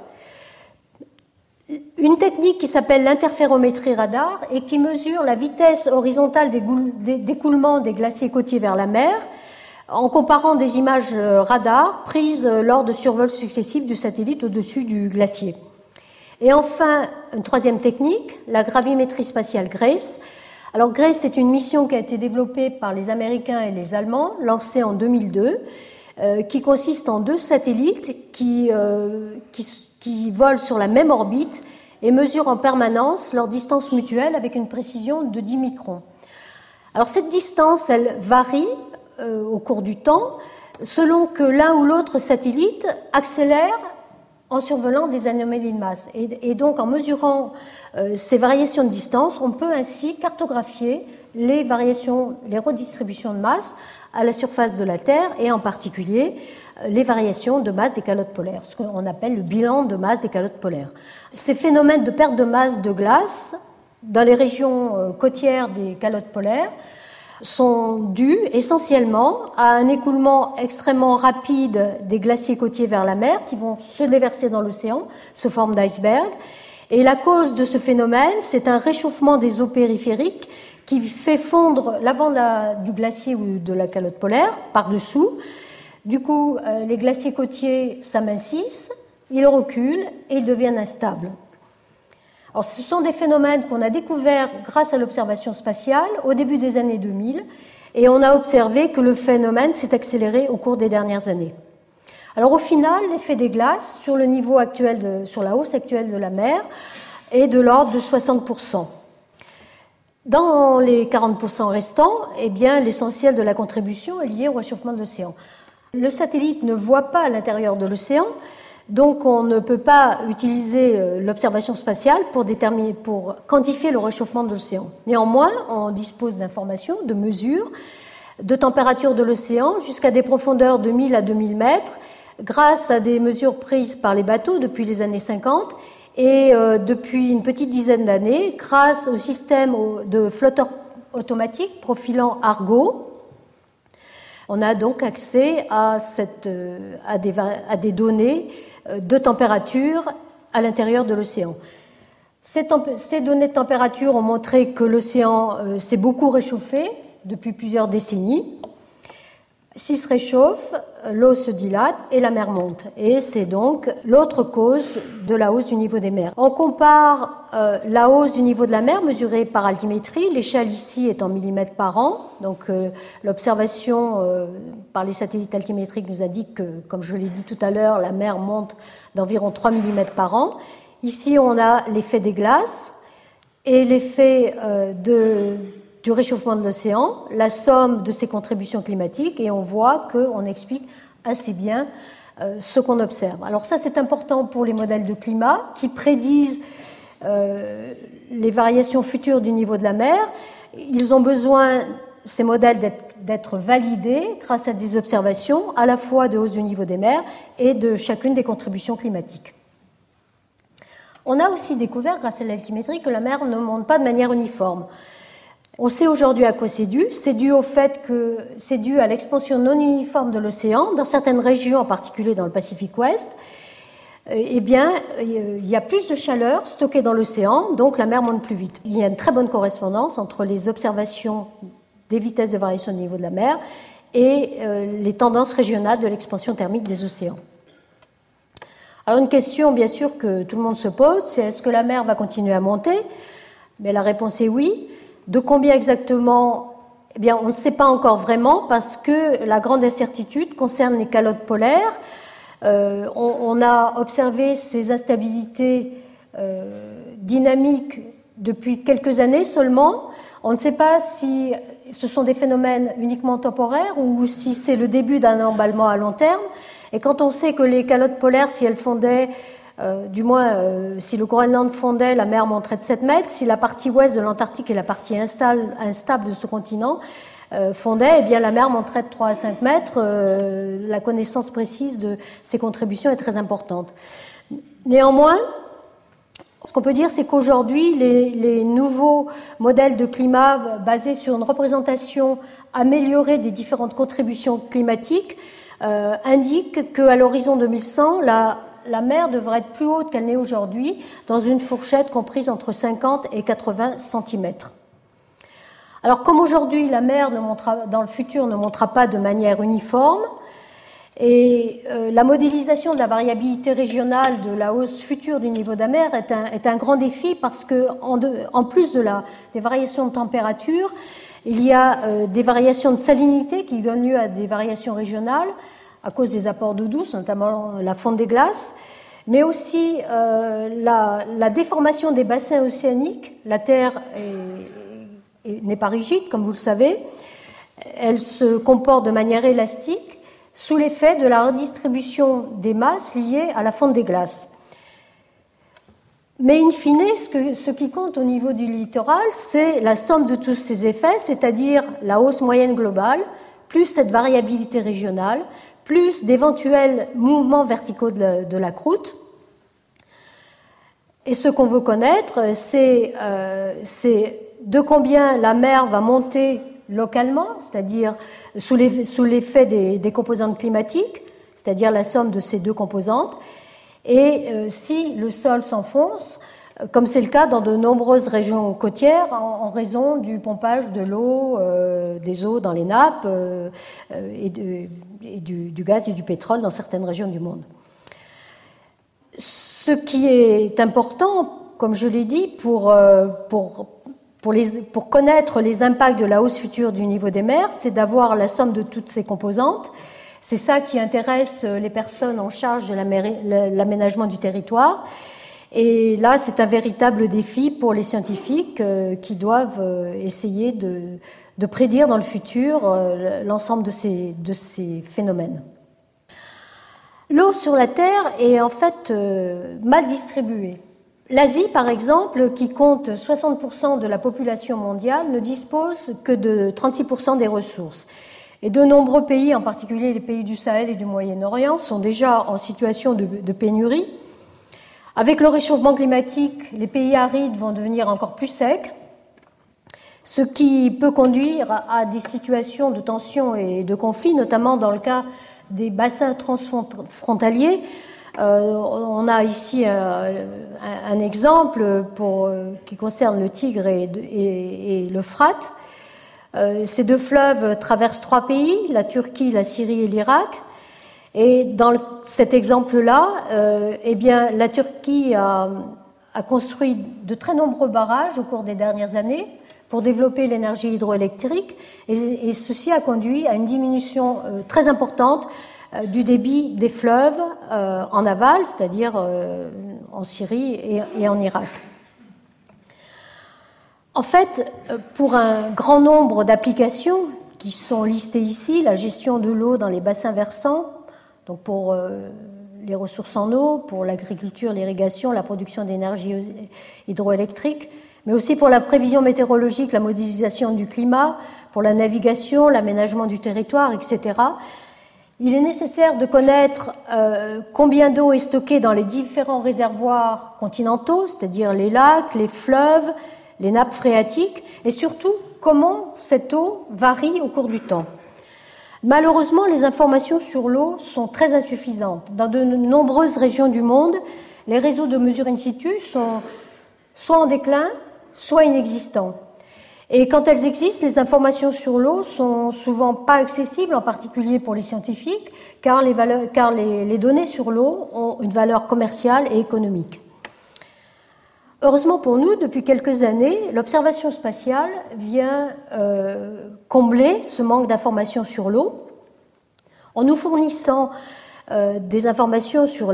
Speaker 8: Une technique qui s'appelle l'interférométrie radar et qui mesure la vitesse horizontale d'écoulement des glaciers côtiers vers la mer en comparant des images radar prises lors de survols successifs du satellite au-dessus du glacier. Et enfin, une 3e technique, la gravimétrie spatiale GRACE. Alors GRACE, c'est une mission qui a été développée par les Américains et les Allemands, lancée en 2002, qui consiste en 2 satellites qui volent sur la même orbite et mesurent en permanence leur distance mutuelle avec une précision de 10 microns. Alors cette distance, elle varie au cours du temps selon que l'un ou l'autre satellite accélère en survolant des anomalies de masse. Et donc, en mesurant ces variations de distance, on peut ainsi cartographier les redistributions de masse à la surface de la Terre, et en particulier les variations de masse des calottes polaires, ce qu'on appelle le bilan de masse des calottes polaires. Ces phénomènes de perte de masse de glace dans les régions côtières des calottes polaires sont dus essentiellement à un écoulement extrêmement rapide des glaciers côtiers vers la mer qui vont se déverser dans l'océan sous forme d'iceberg. Et la cause de ce phénomène, c'est un réchauffement des eaux périphériques qui fait fondre l'avant du glacier ou de la calotte polaire par-dessous. Du coup, les glaciers côtiers s'amincissent, ils reculent et ils deviennent instables. Alors, ce sont des phénomènes qu'on a découverts grâce à l'observation spatiale au début des années 2000 et on a observé que le phénomène s'est accéléré au cours des dernières années. Alors au final, l'effet des glaces sur sur la hausse actuelle de la mer est de l'ordre de 60%. Dans les 40% restants, eh bien, l'essentiel de la contribution est lié au réchauffement de l'océan. Le satellite ne voit pas à l'intérieur de l'océan, donc on ne peut pas utiliser l'observation spatiale pour quantifier le réchauffement de l'océan. Néanmoins, on dispose d'informations, de mesures, de température de l'océan jusqu'à des profondeurs de 1000 à 2000 mètres, grâce à des mesures prises par les bateaux depuis les années 50 et depuis une petite dizaine d'années, grâce au système de flotteurs automatiques profilant Argo. On a donc accès à des données de température à l'intérieur de l'océan. Ces données de température ont montré que l'océan s'est beaucoup réchauffé depuis plusieurs décennies. S'il se réchauffe, l'eau se dilate et la mer monte. Et c'est donc l'autre cause de la hausse du niveau des mers. On compare la hausse du niveau de la mer mesurée par altimétrie, l'échelle ici est en millimètres par an. Donc l'observation par les satellites altimétriques nous indique que, comme je l'ai dit tout à l'heure, la mer monte d'environ 3 millimètres par an. Ici, on a l'effet des glaces et l'effet du réchauffement de l'océan, la somme de ces contributions climatiques, et on voit qu'on explique assez bien ce qu'on observe. Alors ça, c'est important pour les modèles de climat qui prédisent les variations futures du niveau de la mer. Ils ont besoin, ces modèles, d'être validés grâce à des observations à la fois de hausse du niveau des mers et de chacune des contributions climatiques. On a aussi découvert, grâce à l'altimétrie, que la mer ne monte pas de manière uniforme. On sait aujourd'hui à quoi c'est dû. C'est dû au fait que c'est dû à l'expansion non uniforme de l'océan dans certaines régions, en particulier dans le Pacifique Ouest. Eh bien, il y a plus de chaleur stockée dans l'océan, donc la mer monte plus vite. Il y a une très bonne correspondance entre les observations des vitesses de variation du niveau de la mer et les tendances régionales de l'expansion thermique des océans. Alors une question, bien sûr, que tout le monde se pose, c'est est-ce que la mer va continuer à monter ? Mais la réponse est oui. De combien exactement ? Eh bien, on ne sait pas encore vraiment parce que la grande incertitude concerne les calottes polaires. On a observé ces instabilités dynamiques depuis quelques années seulement. On ne sait pas si ce sont des phénomènes uniquement temporaires ou si c'est le début d'un emballement à long terme. Et quand on sait que les calottes polaires, si elles fondaient, si le Groenland fondait, la mer monterait de 7 mètres. Si la partie ouest de l'Antarctique et la partie instable de ce continent fondaient, eh bien la mer monterait de 3 à 5 mètres. La connaissance précise de ces contributions est très importante. Néanmoins, ce qu'on peut dire, c'est qu'aujourd'hui, les nouveaux modèles de climat basés sur une représentation améliorée des différentes contributions climatiques indiquent qu'à l'horizon 2100, la mer devrait être plus haute qu'elle n'est aujourd'hui, dans une fourchette comprise entre 50 et 80 cm. Alors, comme aujourd'hui, la mer dans le futur ne montera pas de manière uniforme, et la modélisation de la variabilité régionale de la hausse future du niveau de la mer est un grand défi parce que, en plus des variations de température, il y a des variations de salinité qui donnent lieu à des variations régionales à cause des apports d'eau douce, notamment la fonte des glaces, mais aussi la déformation des bassins océaniques. La Terre n'est pas rigide, comme vous le savez. Elle se comporte de manière élastique sous l'effet de la redistribution des masses liées à la fonte des glaces. Mais in fine, ce qui compte au niveau du littoral, c'est la somme de tous ces effets, c'est-à-dire la hausse moyenne globale, plus cette variabilité régionale, plus d'éventuels mouvements verticaux de la croûte. Et ce qu'on veut connaître, c'est de combien la mer va monter localement, c'est-à-dire sous l'effet des composantes climatiques, c'est-à-dire la somme de ces deux composantes, et si le sol s'enfonce, comme c'est le cas dans de nombreuses régions côtières en raison du pompage de l'eau, des eaux dans les nappes et du gaz et du pétrole dans certaines régions du monde. Ce qui est important, comme je l'ai dit, pour connaître les impacts de la hausse future du niveau des mers, c'est d'avoir la somme de toutes ces composantes. C'est ça qui intéresse les personnes en charge de l'aménagement du territoire. Et là, c'est un véritable défi pour les scientifiques qui doivent essayer de prédire dans le futur l'ensemble de ces phénomènes. L'eau sur la Terre est en fait mal distribuée. L'Asie, par exemple, qui compte 60% de la population mondiale, ne dispose que de 36% des ressources. Et de nombreux pays, en particulier les pays du Sahel et du Moyen-Orient, sont déjà en situation de pénurie. Avec le réchauffement climatique, les pays arides vont devenir encore plus secs, ce qui peut conduire à des situations de tension et de conflit, notamment dans le cas des bassins transfrontaliers. On a ici un exemple qui concerne le Tigre et l'Euphrate. Ces deux fleuves traversent 3 pays, la Turquie, la Syrie et l'Irak. Et dans cet exemple-là, la Turquie a construit de très nombreux barrages au cours des dernières années pour développer l'énergie hydroélectrique, et ceci a conduit à une diminution très importante du débit des fleuves en aval, c'est-à-dire en Syrie et en Irak. En fait, pour un grand nombre d'applications qui sont listées ici, la gestion de l'eau dans les bassins versants, donc pour les ressources en eau, pour l'agriculture, l'irrigation, la production d'énergie hydroélectrique, mais aussi pour la prévision météorologique, la modélisation du climat, pour la navigation, l'aménagement du territoire, etc. Il est nécessaire de connaître combien d'eau est stockée dans les différents réservoirs continentaux, c'est-à-dire les lacs, les fleuves, les nappes phréatiques, et surtout comment cette eau varie au cours du temps. Malheureusement, les informations sur l'eau sont très insuffisantes. Dans de nombreuses régions du monde, les réseaux de mesure in situ sont soit en déclin, soit inexistants. Et quand elles existent, les informations sur l'eau sont souvent pas accessibles, en particulier pour les scientifiques, car les données sur l'eau ont une valeur commerciale et économique. Heureusement pour nous, depuis quelques années, l'observation spatiale vient combler ce manque d'informations sur l'eau en nous fournissant des informations sur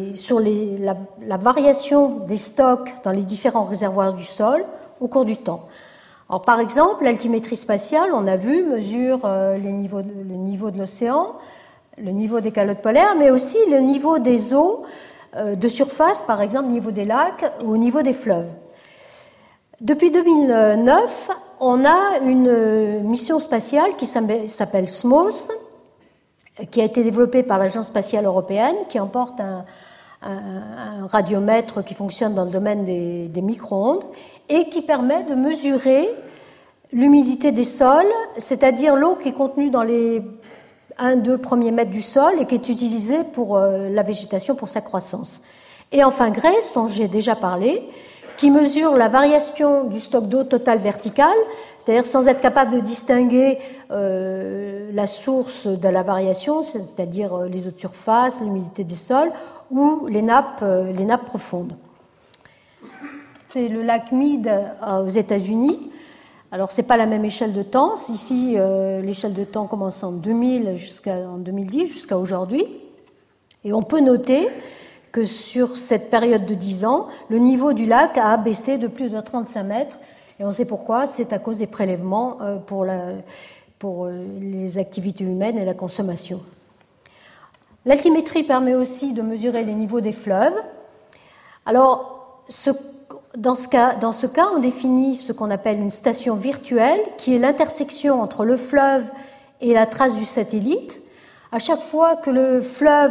Speaker 8: la variation des stocks dans les différents réservoirs du sol au cours du temps. Alors, par exemple, l'altimétrie spatiale, on a vu, mesure le niveau de l'océan, le niveau des calottes polaires, mais aussi le niveau des eaux de surface, par exemple, au niveau des lacs ou au niveau des fleuves. Depuis 2009, on a une mission spatiale qui s'appelle SMOS, qui a été développée par l'Agence spatiale européenne, qui emporte un radiomètre qui fonctionne dans le domaine des micro-ondes et qui permet de mesurer l'humidité des sols, c'est-à-dire l'eau qui est contenue dans les 1-2 premiers mètres du sol et qui est utilisée pour la végétation, pour sa croissance. Et enfin GRACE, dont j'ai déjà parlé, qui mesure la variation du stock d'eau total vertical, c'est-à-dire sans être capable de distinguer la source de la variation, c'est-à-dire les eaux de surface, l'humidité des sols ou les nappes profondes. C'est le lac Mead aux États-Unis. Alors, ce n'est pas la même échelle de temps. Ici, l'échelle de temps commence en 2000 en 2010 jusqu'à aujourd'hui. Et on peut noter que sur cette période de 10 ans, le niveau du lac a baissé de plus de 35 mètres. Et on sait pourquoi, c'est à cause des prélèvements pour les activités humaines et la consommation. L'altimétrie permet aussi de mesurer les niveaux des fleuves. Alors, dans ce cas, on définit ce qu'on appelle une station virtuelle, qui est l'intersection entre le fleuve et la trace du satellite. À chaque fois que le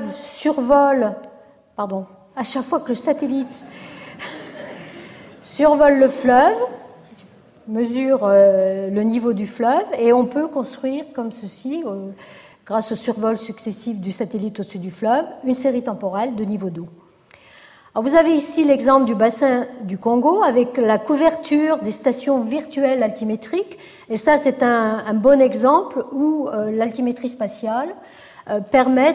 Speaker 8: satellite survole le fleuve, mesure le niveau du fleuve, et on peut construire comme ceci, grâce au survol successif du satellite au-dessus du fleuve, une série temporelle de niveaux d'eau. Alors vous avez ici l'exemple du bassin du Congo avec la couverture des stations virtuelles altimétriques. Et ça, c'est un bon exemple où l'altimétrie spatiale permet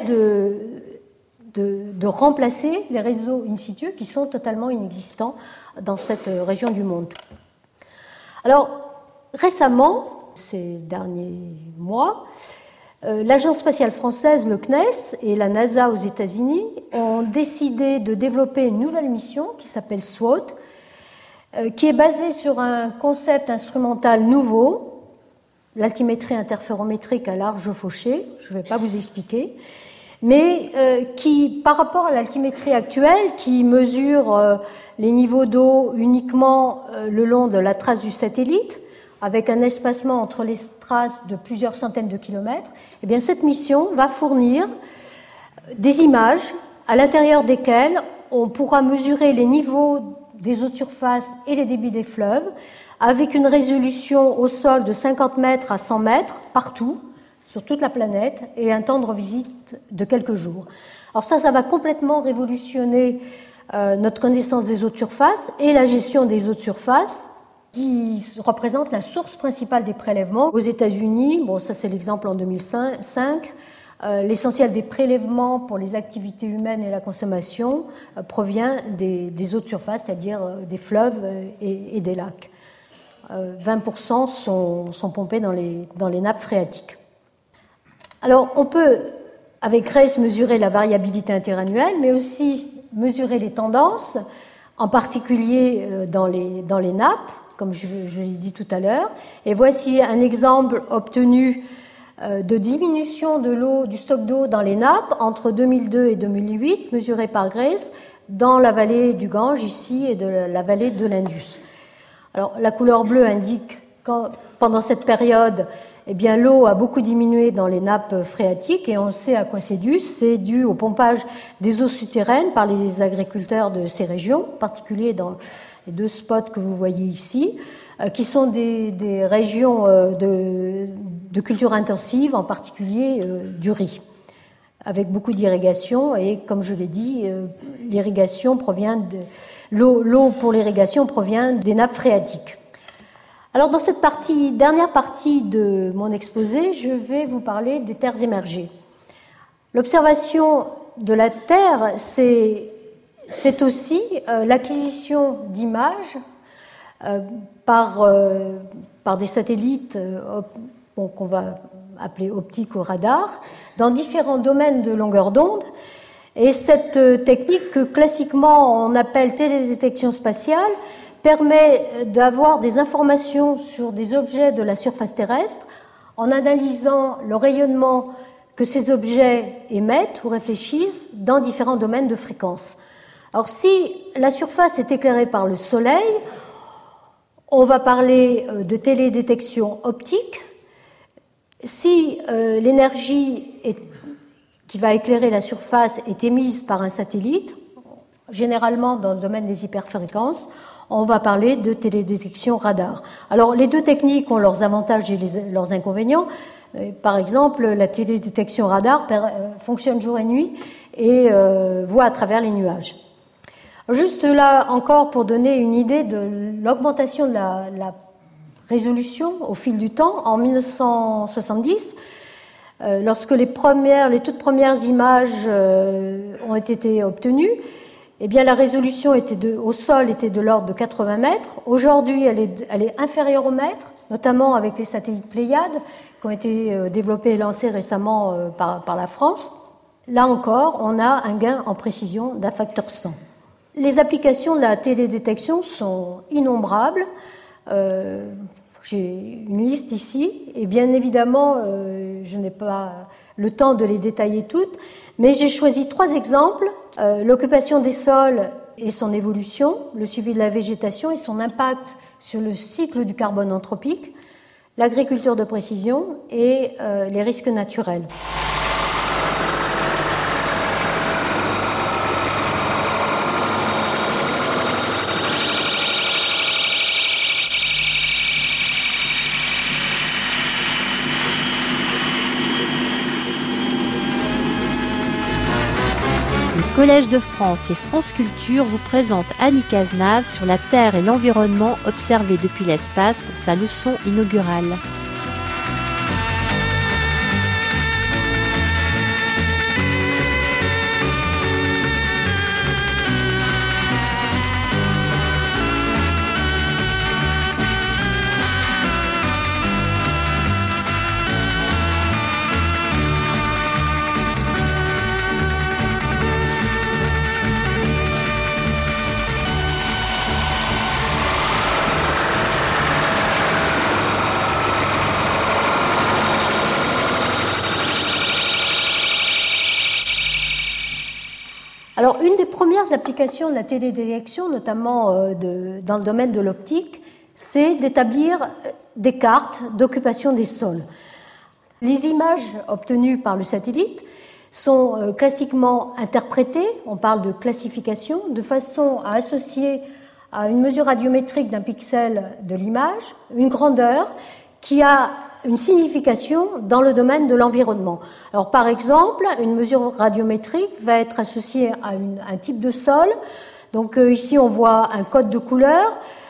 Speaker 8: de remplacer les réseaux in situ qui sont totalement inexistants dans cette région du monde. Alors, récemment, ces derniers mois, l'Agence spatiale française, le CNES, et la NASA aux États-Unis ont décidé de développer une nouvelle mission qui s'appelle SWOT, qui est basée sur un concept instrumental nouveau, l'altimétrie interférométrique à large fauché, je ne vais pas vous expliquer, mais qui, par rapport à l'altimétrie actuelle, qui mesure les niveaux d'eau uniquement le long de la trace du satellite, avec un espacement entre les traces de plusieurs centaines de kilomètres, eh bien cette mission va fournir des images à l'intérieur desquelles on pourra mesurer les niveaux des eaux de surface et les débits des fleuves avec une résolution au sol de 50 mètres à 100 mètres partout, sur toute la planète, et un temps de revisite de quelques jours. Alors ça va complètement révolutionner notre connaissance des eaux de surface et la gestion des eaux de surface, qui représente la source principale des prélèvements. Aux États-Unis, bon, ça c'est l'exemple en 2005, l'essentiel des prélèvements pour les activités humaines et la consommation provient des eaux de surface, c'est-à-dire des fleuves et des lacs. 20% sont pompés dans les nappes phréatiques. Alors, on peut, avec GRACE, mesurer la variabilité interannuelle, mais aussi mesurer les tendances, en particulier dans les nappes, comme je l'ai dit tout à l'heure. Et voici un exemple obtenu de diminution de l'eau, du stock d'eau dans les nappes entre 2002 et 2008, mesuré par GRACE, dans la vallée du Gange, ici, et de la vallée de l'Indus. Alors, la couleur bleue indique quand, pendant cette période, eh bien, l'eau a beaucoup diminué dans les nappes phréatiques, et on sait à quoi c'est dû. C'est dû au pompage des eaux souterraines par les agriculteurs de ces régions, en particulier dans les deux spots que vous voyez ici, qui sont des régions de culture intensive, en particulier du riz, avec beaucoup d'irrigation. Et comme je l'ai dit, l'irrigation provient l'eau pour l'irrigation provient des nappes phréatiques. Alors dans cette dernière partie de mon exposé, je vais vous parler des terres émergées. L'observation de la Terre, c'est aussi l'acquisition d'images par des satellites qu'on va appeler optiques ou radars dans différents domaines de longueur d'onde. Et cette technique que classiquement on appelle télédétection spatiale permet d'avoir des informations sur des objets de la surface terrestre en analysant le rayonnement que ces objets émettent ou réfléchissent dans différents domaines de fréquence. Alors si la surface est éclairée par le soleil, on va parler de télédétection optique. Si l'énergie qui va éclairer la surface est émise par un satellite, généralement dans le domaine des hyperfréquences, on va parler de télédétection radar. Alors les deux techniques ont leurs avantages et leurs inconvénients. Par exemple, la télédétection radar fonctionne jour et nuit et voit à travers les nuages. Juste là encore pour donner une idée de l'augmentation de la résolution au fil du temps. En 1970, lorsque les toutes premières images ont été obtenues, eh bien la résolution au sol était de l'ordre de 80 mètres. Aujourd'hui, elle est inférieure au mètre, notamment avec les satellites Pléiades qui ont été développés et lancés récemment par la France. Là encore, on a un gain en précision d'un facteur 100. Les applications de la télédétection sont innombrables. J'ai une liste ici, et bien évidemment, je n'ai pas le temps de les détailler toutes, mais j'ai choisi 3 exemples. L'occupation des sols et son évolution, le suivi de la végétation et son impact sur le cycle du carbone anthropique, l'agriculture de précision et les risques naturels.
Speaker 5: Collège de France et France Culture vous présente Annie Cazenave sur la Terre et l'environnement observés depuis l'espace pour sa leçon inaugurale.
Speaker 8: Alors, une des premières applications de la télédétection, notamment dans le domaine de l'optique, c'est d'établir des cartes d'occupation des sols. Les images obtenues par le satellite sont classiquement interprétées, on parle de classification, de façon à associer à une mesure radiométrique d'un pixel de l'image une grandeur qui a une signification dans le domaine de l'environnement. Alors, par exemple, une mesure radiométrique va être associée à un type de sol. Donc, ici, on voit un code de couleur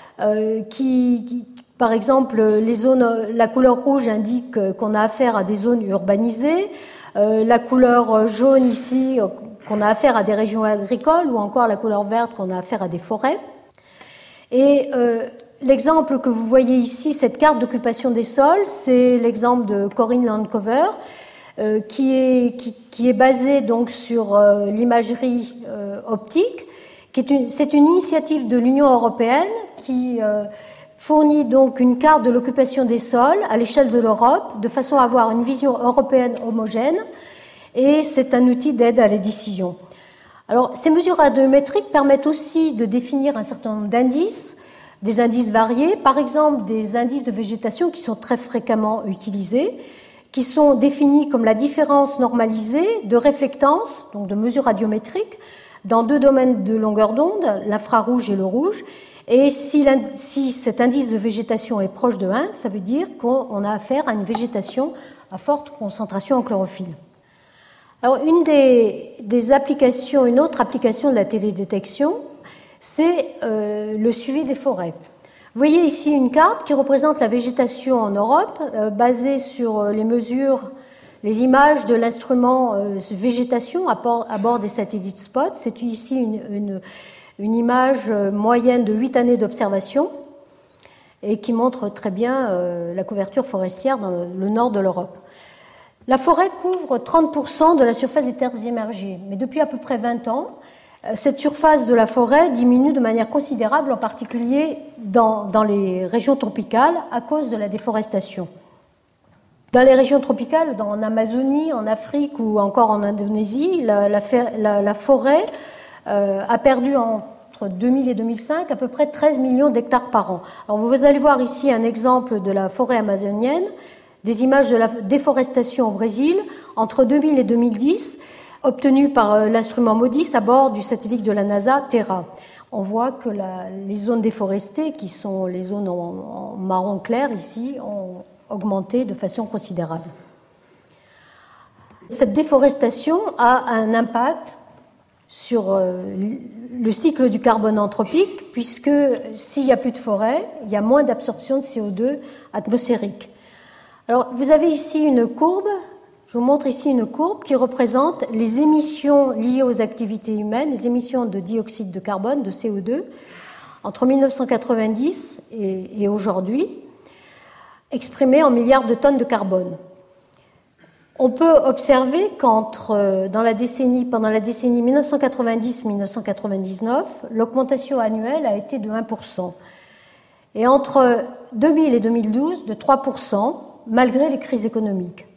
Speaker 8: par exemple, la couleur rouge indique qu'on a affaire à des zones urbanisées. La couleur jaune ici, qu'on a affaire à des régions agricoles, ou encore la couleur verte, qu'on a affaire à des forêts. Et l'exemple que vous voyez ici, cette carte d'occupation des sols, c'est l'exemple de Corinne Landcover, qui est basé donc sur l'imagerie optique. C'est une initiative de l'Union européenne qui fournit donc une carte de l'occupation des sols à l'échelle de l'Europe, de façon à avoir une vision européenne homogène, et c'est un outil d'aide à la décision. Alors, ces mesures radiométriques permettent aussi de définir un certain nombre d'indices, des indices variés, par exemple des indices de végétation qui sont très fréquemment utilisés, qui sont définis comme la différence normalisée de réflectance, donc de mesures radiométriques, dans deux domaines de longueur d'onde, l'infrarouge et le rouge. Et si cet indice de végétation est proche de 1, ça veut dire qu'on a affaire à une végétation à forte concentration en chlorophylle. Alors, une autre application de la télédétection, c'est le suivi des forêts. Vous voyez ici une carte qui représente la végétation en Europe, basée sur les images de l'instrument végétation à bord des satellites SPOT. C'est ici une image moyenne de 8 années d'observation et qui montre très bien la couverture forestière dans le nord de l'Europe. La forêt couvre 30% de la surface des terres émergées, mais depuis à peu près 20 ans, cette surface de la forêt diminue de manière considérable, en particulier dans les régions tropicales, à cause de la déforestation. Dans les régions tropicales, en Amazonie, en Afrique ou encore en Indonésie, la forêt a perdu entre 2000 et 2005 à peu près 13 millions d'hectares par an. Alors vous allez voir ici un exemple de la forêt amazonienne, des images de la déforestation au Brésil entre 2000 et 2010, obtenues par l'instrument MODIS à bord du satellite de la NASA Terra. On voit que les zones déforestées, qui sont les zones en marron clair ici, ont augmenté de façon considérable. Cette déforestation a un impact sur le cycle du carbone anthropique, puisque s'il n'y a plus de forêt, il y a moins d'absorption de CO2 atmosphérique. Alors, vous avez ici une courbe, je vous montre ici une courbe qui représente les émissions liées aux activités humaines, les émissions de dioxyde de carbone, de CO2, entre 1990 et aujourd'hui, exprimées en milliards de tonnes de carbone. On peut observer pendant la décennie 1990-1999, l'augmentation annuelle a été de 1%. Et entre 2000 et 2012, de 3%, malgré les crises économiques.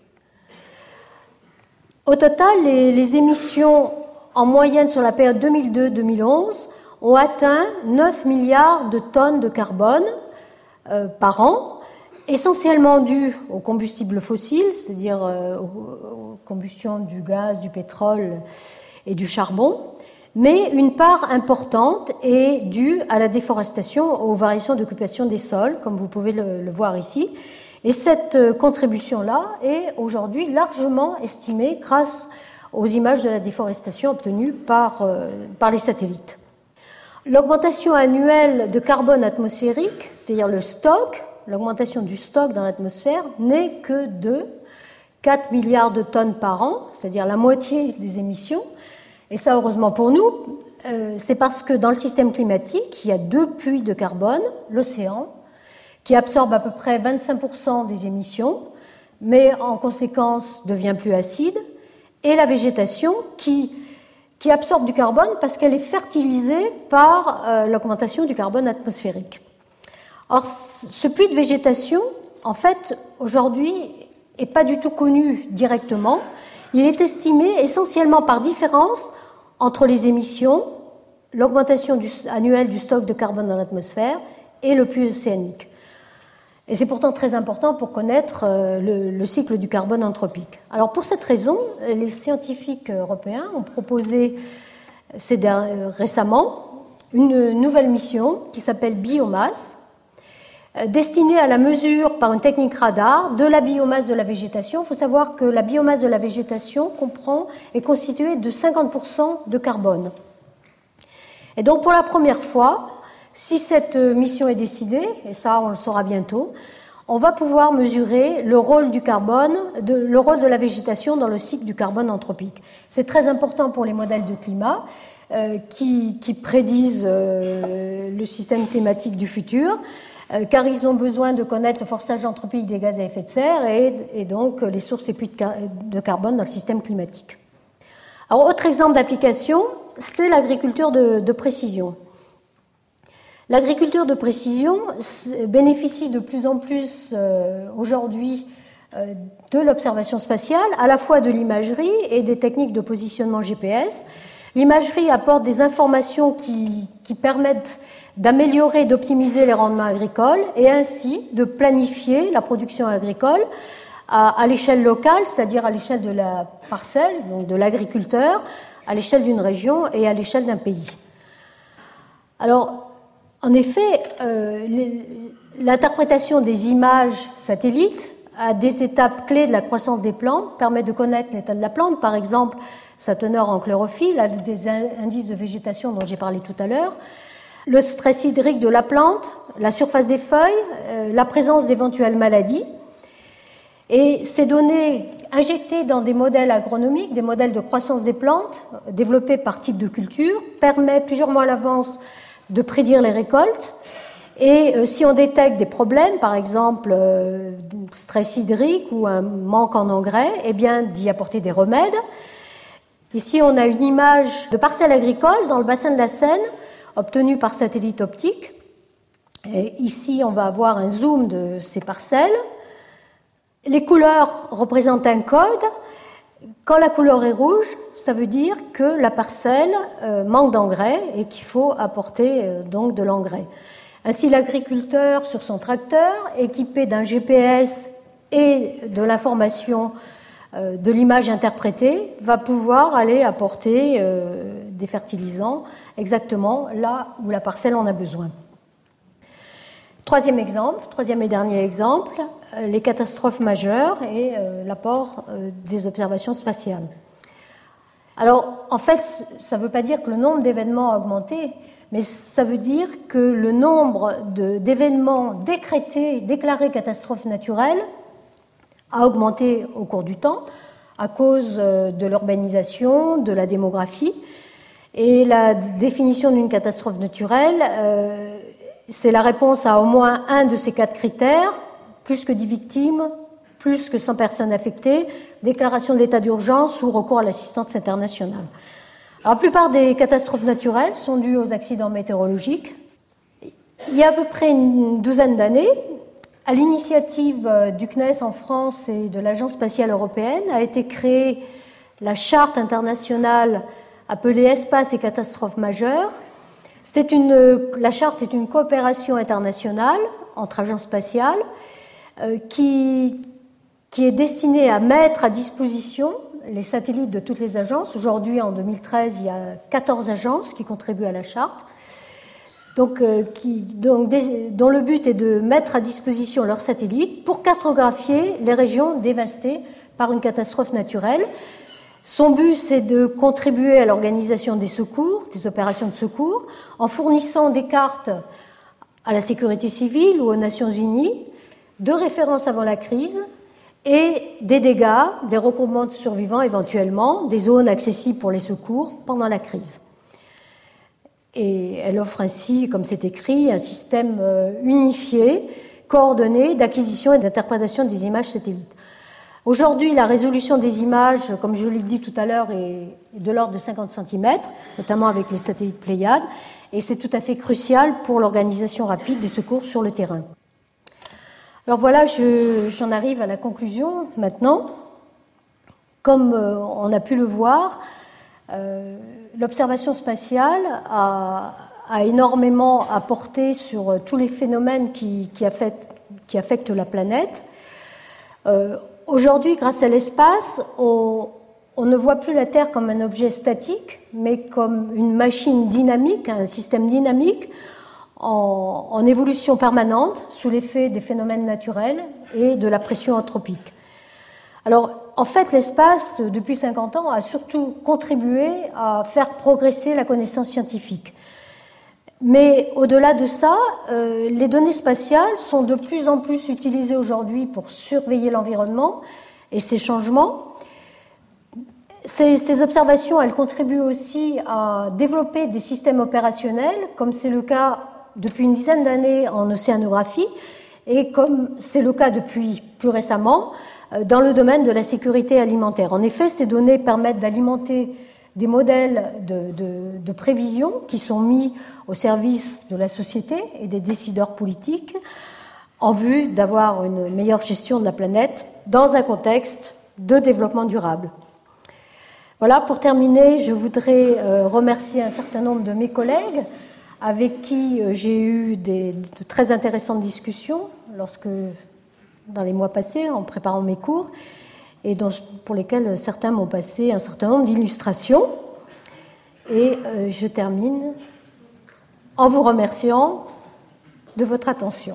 Speaker 8: Au total, les émissions en moyenne sur la période 2002-2011 ont atteint 9 milliards de tonnes de carbone par an, essentiellement dû aux combustibles fossiles, c'est-à-dire aux combustions du gaz, du pétrole et du charbon, mais une part importante est due à la déforestation, aux variations d'occupation des sols, comme vous pouvez le voir ici. Et cette contribution-là est aujourd'hui largement estimée grâce aux images de la déforestation obtenues par les satellites. L'augmentation annuelle de carbone atmosphérique, c'est-à-dire le stock, l'augmentation du stock dans l'atmosphère, n'est que de 4 milliards de tonnes par an, c'est-à-dire la moitié des émissions. Et ça, heureusement pour nous, c'est parce que dans le système climatique, il y a 2 puits de carbone, l'océan, qui absorbe à peu près 25% des émissions, mais en conséquence devient plus acide, et la végétation qui absorbe du carbone parce qu'elle est fertilisée par l'augmentation du carbone atmosphérique. Or, ce puits de végétation, en fait, aujourd'hui, n'est pas du tout connu directement. Il est estimé essentiellement par différence entre les émissions, l'augmentation annuelle du stock de carbone dans l'atmosphère et le puits océanique. Et c'est pourtant très important pour connaître le cycle du carbone anthropique. Alors pour cette raison, les scientifiques européens ont proposé récemment une nouvelle mission qui s'appelle Biomasse, destinée à la mesure par une technique radar de la biomasse de la végétation. Il faut savoir que la biomasse de la végétation est constituée de 50% de carbone. Et donc pour la première fois, si cette mission est décidée, et ça on le saura bientôt, on va pouvoir mesurer le rôle du carbone, le rôle de la végétation dans le cycle du carbone anthropique. C'est très important pour les modèles de climat qui prédisent le système climatique du futur, car ils ont besoin de connaître le forçage anthropique des gaz à effet de serre et donc les sources et puits de carbone dans le système climatique. Alors, autre exemple d'application, c'est l'agriculture de précision. L'agriculture de précision bénéficie de plus en plus aujourd'hui de l'observation spatiale, à la fois de l'imagerie et des techniques de positionnement GPS. L'imagerie apporte des informations qui permettent d'améliorer et d'optimiser les rendements agricoles et ainsi de planifier la production agricole à l'échelle locale, c'est-à-dire à l'échelle de la parcelle, donc de l'agriculteur, à l'échelle d'une région et à l'échelle d'un pays. Alors, en effet, l'interprétation des images satellites à des étapes clés de la croissance des plantes permet de connaître l'état de la plante, par exemple sa teneur en chlorophylle, des indices de végétation dont j'ai parlé tout à l'heure, le stress hydrique de la plante, la surface des feuilles, la présence d'éventuelles maladies. Et ces données injectées dans des modèles agronomiques, des modèles de croissance des plantes, développés par type de culture, permettent plusieurs mois à l'avance de prédire les récoltes. Et si on détecte des problèmes, par exemple stress hydrique ou un manque en engrais, eh bien d'y apporter des remèdes. Ici, on a une image de parcelles agricoles dans le bassin de la Seine, obtenue par satellite optique. Et ici, on va avoir un zoom de ces parcelles. Les couleurs représentent un code. Quand la couleur est rouge, ça veut dire que la parcelle manque d'engrais et qu'il faut apporter donc de l'engrais. Ainsi, l'agriculteur sur son tracteur, équipé d'un GPS et de l'information de l'image interprétée, va pouvoir aller apporter des fertilisants exactement là où la parcelle en a besoin. Troisième et dernier exemple, les catastrophes majeures et l'apport des observations spatiales. Alors, en fait, ça ne veut pas dire que le nombre d'événements a augmenté, mais ça veut dire que le nombre d'événements déclarés catastrophes naturelles a augmenté au cours du temps à cause de l'urbanisation, de la démographie. Et la définition d'une catastrophe naturelle, c'est la réponse à au moins un de ces 4 critères, plus que 10 victimes, plus que 100 personnes affectées, déclaration de l'état d'urgence ou recours à l'assistance internationale. Alors, la plupart des catastrophes naturelles sont dues aux accidents météorologiques. Il y a à peu près une douzaine d'années, à l'initiative du CNES en France et de l'Agence spatiale européenne, a été créée la charte internationale appelée Espace et catastrophes majeures. La charte, c'est une coopération internationale entre agences spatiales qui est destinée à mettre à disposition les satellites de toutes les agences. Aujourd'hui, en 2013, il y a 14 agences qui contribuent à la charte, dont le but est de mettre à disposition leurs satellites pour cartographier les régions dévastées par une catastrophe naturelle. Son but, c'est de contribuer à l'organisation des secours, des opérations de secours, en fournissant des cartes à la sécurité civile ou aux Nations Unies, de référence avant la crise, et des dégâts, des regroupements de survivants éventuellement, des zones accessibles pour les secours pendant la crise. Et elle offre ainsi, comme c'est écrit, un système unifié, coordonné d'acquisition et d'interprétation des images satellites. Aujourd'hui, la résolution des images, comme je l'ai dit tout à l'heure, est de l'ordre de 50 cm, notamment avec les satellites Pléiades, et c'est tout à fait crucial pour l'organisation rapide des secours sur le terrain. Alors voilà, j'en arrive à la conclusion maintenant. Comme on a pu le voir, l'observation spatiale a énormément apporté sur tous les phénomènes qui affectent la planète. Aujourd'hui, grâce à l'espace, on ne voit plus la Terre comme un objet statique, mais comme une machine dynamique, un système dynamique en évolution permanente sous l'effet des phénomènes naturels et de la pression anthropique. Alors, en fait, l'espace, depuis 50 ans, a surtout contribué à faire progresser la connaissance scientifique. Mais au-delà de ça, les données spatiales sont de plus en plus utilisées aujourd'hui pour surveiller l'environnement et ses changements. Ces observations, elles contribuent aussi à développer des systèmes opérationnels, comme c'est le cas depuis une dizaine d'années en océanographie et comme c'est le cas depuis plus récemment dans le domaine de la sécurité alimentaire. En effet, ces données permettent d'alimenter des modèles de prévision qui sont mis au service de la société et des décideurs politiques en vue d'avoir une meilleure gestion de la planète dans un contexte de développement durable. Voilà, pour terminer, je voudrais remercier un certain nombre de mes collègues avec qui j'ai eu de très intéressantes discussions dans les mois passés en préparant mes cours, et pour lesquels certains m'ont passé un certain nombre d'illustrations. Et je termine en vous remerciant de votre attention.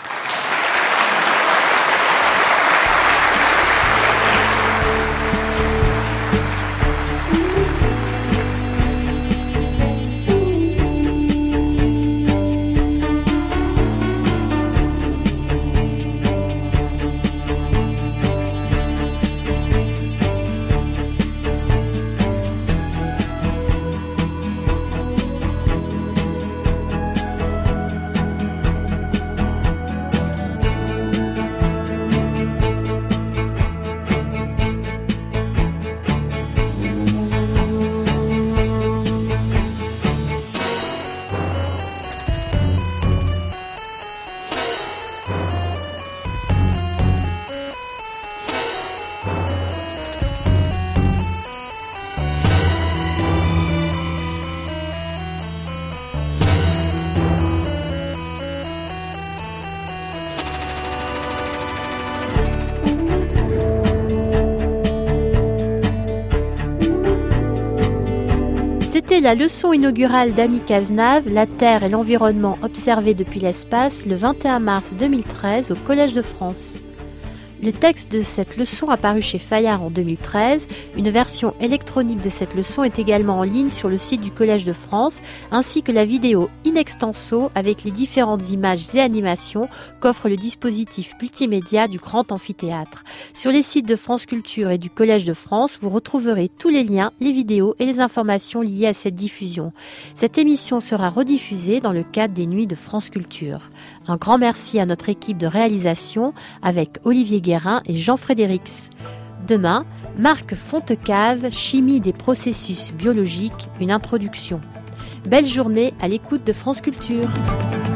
Speaker 5: C'était la leçon inaugurale d'Annie Cazenave, La Terre et l'environnement observés depuis l'espace, le 21 mars 2013 au Collège de France. Le texte de cette leçon a paru chez Fayard en 2013. Une version électronique de cette leçon est également en ligne sur le site du Collège de France, ainsi que la vidéo in extenso avec les différentes images et animations qu'offre le dispositif multimédia du Grand Amphithéâtre. Sur les sites de France Culture et du Collège de France, vous retrouverez tous les liens, les vidéos et les informations liées à cette diffusion. Cette émission sera rediffusée dans le cadre des Nuits de France Culture. Un grand merci à notre équipe de réalisation avec Olivier Guérin et Jean Frédérix. Demain, Marc Fontecave, Chimie des processus biologiques, une introduction. Belle journée à l'écoute de France Culture.